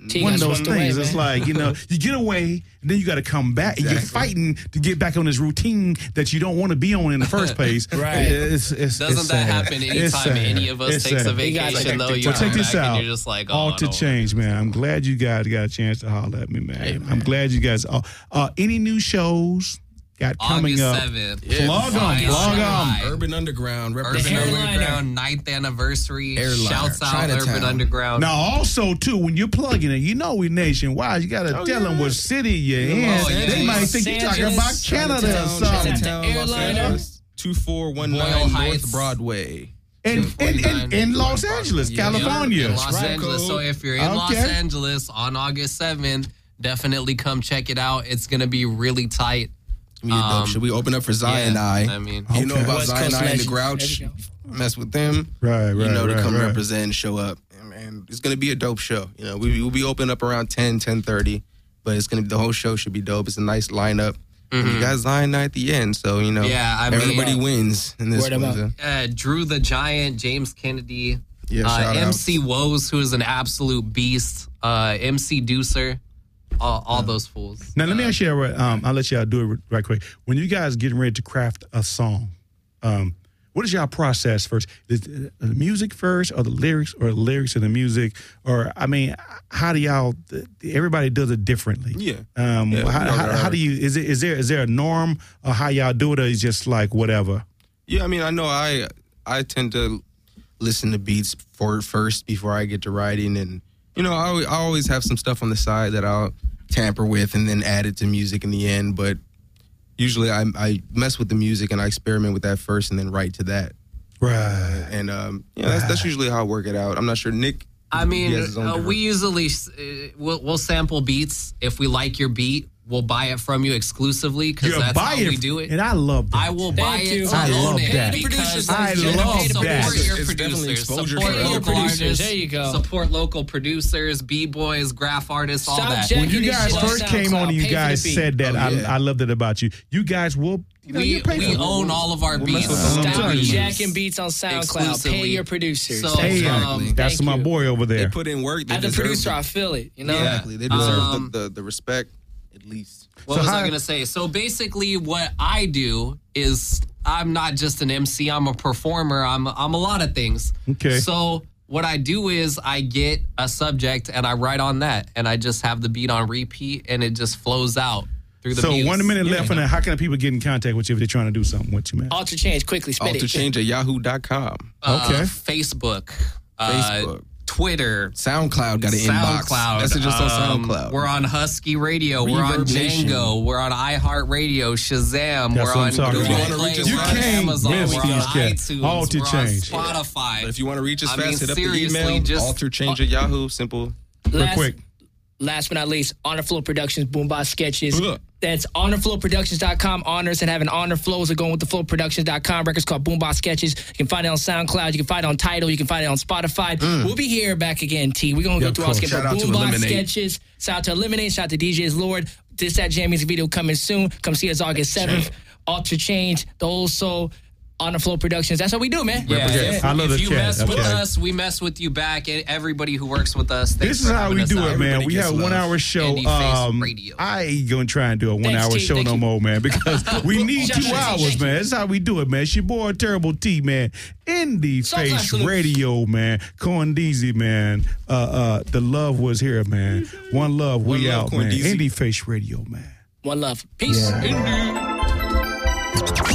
[SPEAKER 17] T
[SPEAKER 4] one of
[SPEAKER 17] got
[SPEAKER 4] those
[SPEAKER 17] swept
[SPEAKER 4] things.
[SPEAKER 17] away,
[SPEAKER 4] It's
[SPEAKER 17] man.
[SPEAKER 4] like, you know, you get away, and then you got to come back, and you're fighting to get back on this routine that you don't want to be on in the first place.
[SPEAKER 17] Right.
[SPEAKER 4] It's, it's,
[SPEAKER 18] Doesn't
[SPEAKER 4] it's
[SPEAKER 18] that
[SPEAKER 4] sad.
[SPEAKER 18] happen
[SPEAKER 4] It's
[SPEAKER 18] anytime
[SPEAKER 4] sad.
[SPEAKER 18] any of us
[SPEAKER 4] It's
[SPEAKER 18] takes a
[SPEAKER 4] sad.
[SPEAKER 18] vacation, though? You
[SPEAKER 4] Well,
[SPEAKER 18] come
[SPEAKER 4] check this
[SPEAKER 18] back
[SPEAKER 4] out.
[SPEAKER 18] and you're just like, oh,
[SPEAKER 4] All
[SPEAKER 18] I
[SPEAKER 4] to
[SPEAKER 18] don't-
[SPEAKER 4] change, man. I'm glad you guys got a chance to holler at me, man. I'm glad you guys. Uh, uh, any new shows got coming
[SPEAKER 18] August
[SPEAKER 4] up?
[SPEAKER 18] seventh.
[SPEAKER 4] Plug them,
[SPEAKER 18] Fire
[SPEAKER 4] plug them.
[SPEAKER 18] Live.
[SPEAKER 9] Urban Underground,
[SPEAKER 18] Urban
[SPEAKER 9] representing
[SPEAKER 18] Underground ninth anniversary.
[SPEAKER 9] Airliner,
[SPEAKER 18] Shouts out
[SPEAKER 9] Chinatown.
[SPEAKER 18] Urban Underground.
[SPEAKER 4] Now, also, too, when you're plugging it, you know we nationwide. You got to
[SPEAKER 9] Oh,
[SPEAKER 4] tell them
[SPEAKER 9] yeah.
[SPEAKER 4] what city you're in.
[SPEAKER 18] Oh, yeah.
[SPEAKER 4] They might think you're talking about Canada or something.
[SPEAKER 17] Airliner.
[SPEAKER 9] two four one
[SPEAKER 18] Boyle
[SPEAKER 9] nine
[SPEAKER 18] Heights.
[SPEAKER 9] North Broadway.
[SPEAKER 4] In, in, in, in Los Angeles,
[SPEAKER 9] Yeah.
[SPEAKER 4] California.
[SPEAKER 18] In Los Angeles. So if you're in Los
[SPEAKER 4] Okay.
[SPEAKER 18] Angeles on August seventh, definitely come check it out. It's going to be really tight.
[SPEAKER 9] I mean,
[SPEAKER 18] Um,
[SPEAKER 9] should we open up for Zion
[SPEAKER 18] yeah,
[SPEAKER 9] I?
[SPEAKER 18] I mean-
[SPEAKER 9] you know
[SPEAKER 4] Okay.
[SPEAKER 9] about
[SPEAKER 17] West
[SPEAKER 9] Zion
[SPEAKER 17] Coast
[SPEAKER 9] I and the
[SPEAKER 17] legends.
[SPEAKER 9] Grouch.
[SPEAKER 17] There we
[SPEAKER 9] Mess with them.
[SPEAKER 4] Right, right,
[SPEAKER 9] You know to
[SPEAKER 4] right,
[SPEAKER 9] come
[SPEAKER 4] right.
[SPEAKER 9] represent and show up. And man, it's gonna be a dope show. You know, we will be open up around ten, ten thirty, but it's gonna be the whole show should be dope. It's a nice lineup. And you got Zion I at the end, so you know,
[SPEAKER 18] Yeah, I mean-
[SPEAKER 9] everybody wins in this
[SPEAKER 17] Word 'em
[SPEAKER 9] one.
[SPEAKER 17] up.
[SPEAKER 9] so-
[SPEAKER 18] Uh, Drew the Giant, James Kennedy,
[SPEAKER 9] Yeah,
[SPEAKER 18] uh,
[SPEAKER 9] shout
[SPEAKER 18] M C Woes, who is an absolute beast, uh, M C Deucer, all, all those fools.
[SPEAKER 4] Now, let me
[SPEAKER 18] Uh,
[SPEAKER 4] ask you, um, I'll let y'all do it right quick. When you guys getting ready to craft a song, um, what is y'all process first? Is it the music first, or the lyrics, or the lyrics and the music? Or, I mean, how do y'all, everybody does it differently.
[SPEAKER 9] Yeah.
[SPEAKER 4] Um,
[SPEAKER 9] Yeah, we
[SPEAKER 4] how,
[SPEAKER 9] know
[SPEAKER 4] how,
[SPEAKER 9] that.
[SPEAKER 4] how do you, is it, is there, is there a norm or how y'all do it, or is it just like whatever?
[SPEAKER 9] Yeah, I mean, I know I I tend to listen to beats for first before I get to writing, and you know, I, al- I always have some stuff on the side that I'll tamper with and then add it to music in the end. But usually, I, I mess with the music and I experiment with that first, and then write to that.
[SPEAKER 4] Right.
[SPEAKER 9] And um, yeah, that's that's usually how I work it out. I'm not sure Nick.
[SPEAKER 18] I mean,
[SPEAKER 9] he has his own
[SPEAKER 18] uh,
[SPEAKER 9] different-
[SPEAKER 18] we usually uh, we'll, we'll sample beats. If we like your beat, we'll buy it from you exclusively because
[SPEAKER 4] You
[SPEAKER 18] that's
[SPEAKER 4] buy
[SPEAKER 18] how
[SPEAKER 4] it,
[SPEAKER 18] we do it.
[SPEAKER 4] and I love that.
[SPEAKER 18] I will buy
[SPEAKER 17] Thank
[SPEAKER 18] it.
[SPEAKER 17] you.
[SPEAKER 18] to
[SPEAKER 4] I
[SPEAKER 18] own
[SPEAKER 4] love
[SPEAKER 18] it
[SPEAKER 4] that.
[SPEAKER 18] because
[SPEAKER 4] I
[SPEAKER 18] you know,
[SPEAKER 4] love
[SPEAKER 18] support
[SPEAKER 4] that.
[SPEAKER 18] your
[SPEAKER 9] It's definitely
[SPEAKER 18] producers.
[SPEAKER 9] exposure
[SPEAKER 18] Support
[SPEAKER 9] for
[SPEAKER 18] local
[SPEAKER 9] your
[SPEAKER 17] producers.
[SPEAKER 18] artists.
[SPEAKER 17] There you go.
[SPEAKER 18] Support local producers, b-boys, graph artists, all
[SPEAKER 17] Stop
[SPEAKER 18] that.
[SPEAKER 17] checking
[SPEAKER 4] When you
[SPEAKER 17] this
[SPEAKER 4] guys
[SPEAKER 17] shit on
[SPEAKER 4] first came on, and you
[SPEAKER 17] SoundCloud. Pay for
[SPEAKER 4] guys
[SPEAKER 17] the beat.
[SPEAKER 4] said that,
[SPEAKER 9] Oh, yeah.
[SPEAKER 4] I, I love that about you. You guys will, you know,
[SPEAKER 18] we
[SPEAKER 4] you pay
[SPEAKER 18] we
[SPEAKER 4] for it.
[SPEAKER 18] own all of our
[SPEAKER 9] We'll mess
[SPEAKER 18] beats.
[SPEAKER 9] with them.
[SPEAKER 4] I'm
[SPEAKER 17] Stop
[SPEAKER 4] telling you.
[SPEAKER 17] jacking beats on SoundCloud. Pay
[SPEAKER 18] Exclusively.
[SPEAKER 17] your producers.
[SPEAKER 18] So,
[SPEAKER 17] Thank you.
[SPEAKER 18] um,
[SPEAKER 4] That's
[SPEAKER 17] Thank
[SPEAKER 4] my
[SPEAKER 17] you.
[SPEAKER 4] boy over
[SPEAKER 9] They
[SPEAKER 4] there.
[SPEAKER 9] put in work. They
[SPEAKER 17] As a
[SPEAKER 9] deserve
[SPEAKER 17] producer,
[SPEAKER 9] it.
[SPEAKER 17] I feel it. You know.
[SPEAKER 9] Exactly. They deserve
[SPEAKER 18] Um,
[SPEAKER 9] the, the the respect at least.
[SPEAKER 18] What
[SPEAKER 4] So
[SPEAKER 18] was
[SPEAKER 4] how-
[SPEAKER 18] I going to say? So basically, what I do is I'm not just an M C. I'm a performer. I'm I'm a lot of things.
[SPEAKER 4] Okay.
[SPEAKER 18] So what I do is I get a subject and I write on that, and I just have the beat on repeat, and it just flows out through the.
[SPEAKER 4] So
[SPEAKER 18] muse.
[SPEAKER 4] one minute
[SPEAKER 18] You
[SPEAKER 4] left,
[SPEAKER 18] know?
[SPEAKER 4] and how can people get in contact with you if they're trying to do something with you, man?
[SPEAKER 17] Alter change quickly. Spit
[SPEAKER 9] Alter
[SPEAKER 17] it.
[SPEAKER 9] change at yahoo dot com.
[SPEAKER 18] Uh,
[SPEAKER 4] Okay.
[SPEAKER 18] Facebook, uh,
[SPEAKER 9] Facebook.
[SPEAKER 18] Twitter,
[SPEAKER 9] SoundCloud got an inbox.
[SPEAKER 18] SoundCloud.
[SPEAKER 9] Messages on
[SPEAKER 18] um,
[SPEAKER 9] SoundCloud.
[SPEAKER 18] We're on Husky Radio. We're on
[SPEAKER 9] Reverb Nation.
[SPEAKER 18] Django. We're on iHeartRadio. Shazam.
[SPEAKER 4] That's
[SPEAKER 18] we're
[SPEAKER 4] what I'm
[SPEAKER 18] on
[SPEAKER 4] talking
[SPEAKER 18] Google
[SPEAKER 4] about.
[SPEAKER 18] Play.
[SPEAKER 9] You
[SPEAKER 18] We're on
[SPEAKER 4] can't
[SPEAKER 18] Amazon.
[SPEAKER 4] miss
[SPEAKER 18] We're on
[SPEAKER 4] these cats.
[SPEAKER 18] iTunes.
[SPEAKER 4] Alter
[SPEAKER 18] we're
[SPEAKER 4] change.
[SPEAKER 18] on Spotify.
[SPEAKER 9] But if you want to reach us
[SPEAKER 18] I
[SPEAKER 9] fast,
[SPEAKER 18] mean,
[SPEAKER 9] hit up the
[SPEAKER 18] seriously,
[SPEAKER 9] email.
[SPEAKER 18] just-
[SPEAKER 9] Alter change at Yahoo. Simple.
[SPEAKER 4] Real
[SPEAKER 17] Last,
[SPEAKER 4] quick.
[SPEAKER 17] last but not least, Honor Flow Productions, Boombox Sketches.
[SPEAKER 9] Ugh.
[SPEAKER 17] That's honor flow productions dot com. Honors and having honor flows are going with the flow productions dot com. Records called Boombox Sketches. You can find it on SoundCloud. You can find it on Tidal. You can find it on Spotify. We'll be here back again, T. We're going to
[SPEAKER 4] Yeah,
[SPEAKER 17] go through
[SPEAKER 4] of
[SPEAKER 17] all
[SPEAKER 4] course.
[SPEAKER 17] sketches.
[SPEAKER 9] Shout out to
[SPEAKER 17] Boombox
[SPEAKER 9] Eliminate.
[SPEAKER 17] Sketches. Shout out to Eliminate. Shout out to D J's Lord. This That Jam music video coming soon. Come see us August seventh. Alter Change. The Old Soul. Honor Flow Productions. That's what we do, man.
[SPEAKER 18] Yeah,
[SPEAKER 4] Represent.
[SPEAKER 18] if,
[SPEAKER 4] I love
[SPEAKER 18] if
[SPEAKER 4] the
[SPEAKER 18] you
[SPEAKER 4] chat.
[SPEAKER 18] mess with
[SPEAKER 4] Okay.
[SPEAKER 18] us, we mess with you back. And everybody who works with us, thanks
[SPEAKER 4] This is
[SPEAKER 18] for
[SPEAKER 4] how
[SPEAKER 18] having
[SPEAKER 4] we
[SPEAKER 18] us
[SPEAKER 4] do
[SPEAKER 18] out.
[SPEAKER 4] it, man.
[SPEAKER 9] Everybody
[SPEAKER 4] We
[SPEAKER 9] gets
[SPEAKER 4] have a
[SPEAKER 9] love.
[SPEAKER 4] one hour show.
[SPEAKER 18] Indie Face
[SPEAKER 4] Um,
[SPEAKER 18] Radio.
[SPEAKER 4] I ain't gonna try and do a one
[SPEAKER 17] Thanks,
[SPEAKER 4] hour
[SPEAKER 17] T.
[SPEAKER 4] show
[SPEAKER 17] Thank
[SPEAKER 4] no
[SPEAKER 17] you.
[SPEAKER 4] more, man, because we need
[SPEAKER 17] Shut
[SPEAKER 4] two
[SPEAKER 17] up.
[SPEAKER 4] hours,
[SPEAKER 17] Thank you.
[SPEAKER 4] man. That's how we do it, man. It's your boy Terrible T, man. Indie
[SPEAKER 17] So
[SPEAKER 4] Face
[SPEAKER 17] absolute.
[SPEAKER 4] Radio, man. Condeezy, man. Uh, uh, the love was here, man. One love, we
[SPEAKER 9] One love,
[SPEAKER 4] out, man.
[SPEAKER 9] Condeezy.
[SPEAKER 4] Indie Face Radio, man.
[SPEAKER 17] One love. Peace.
[SPEAKER 4] Yeah.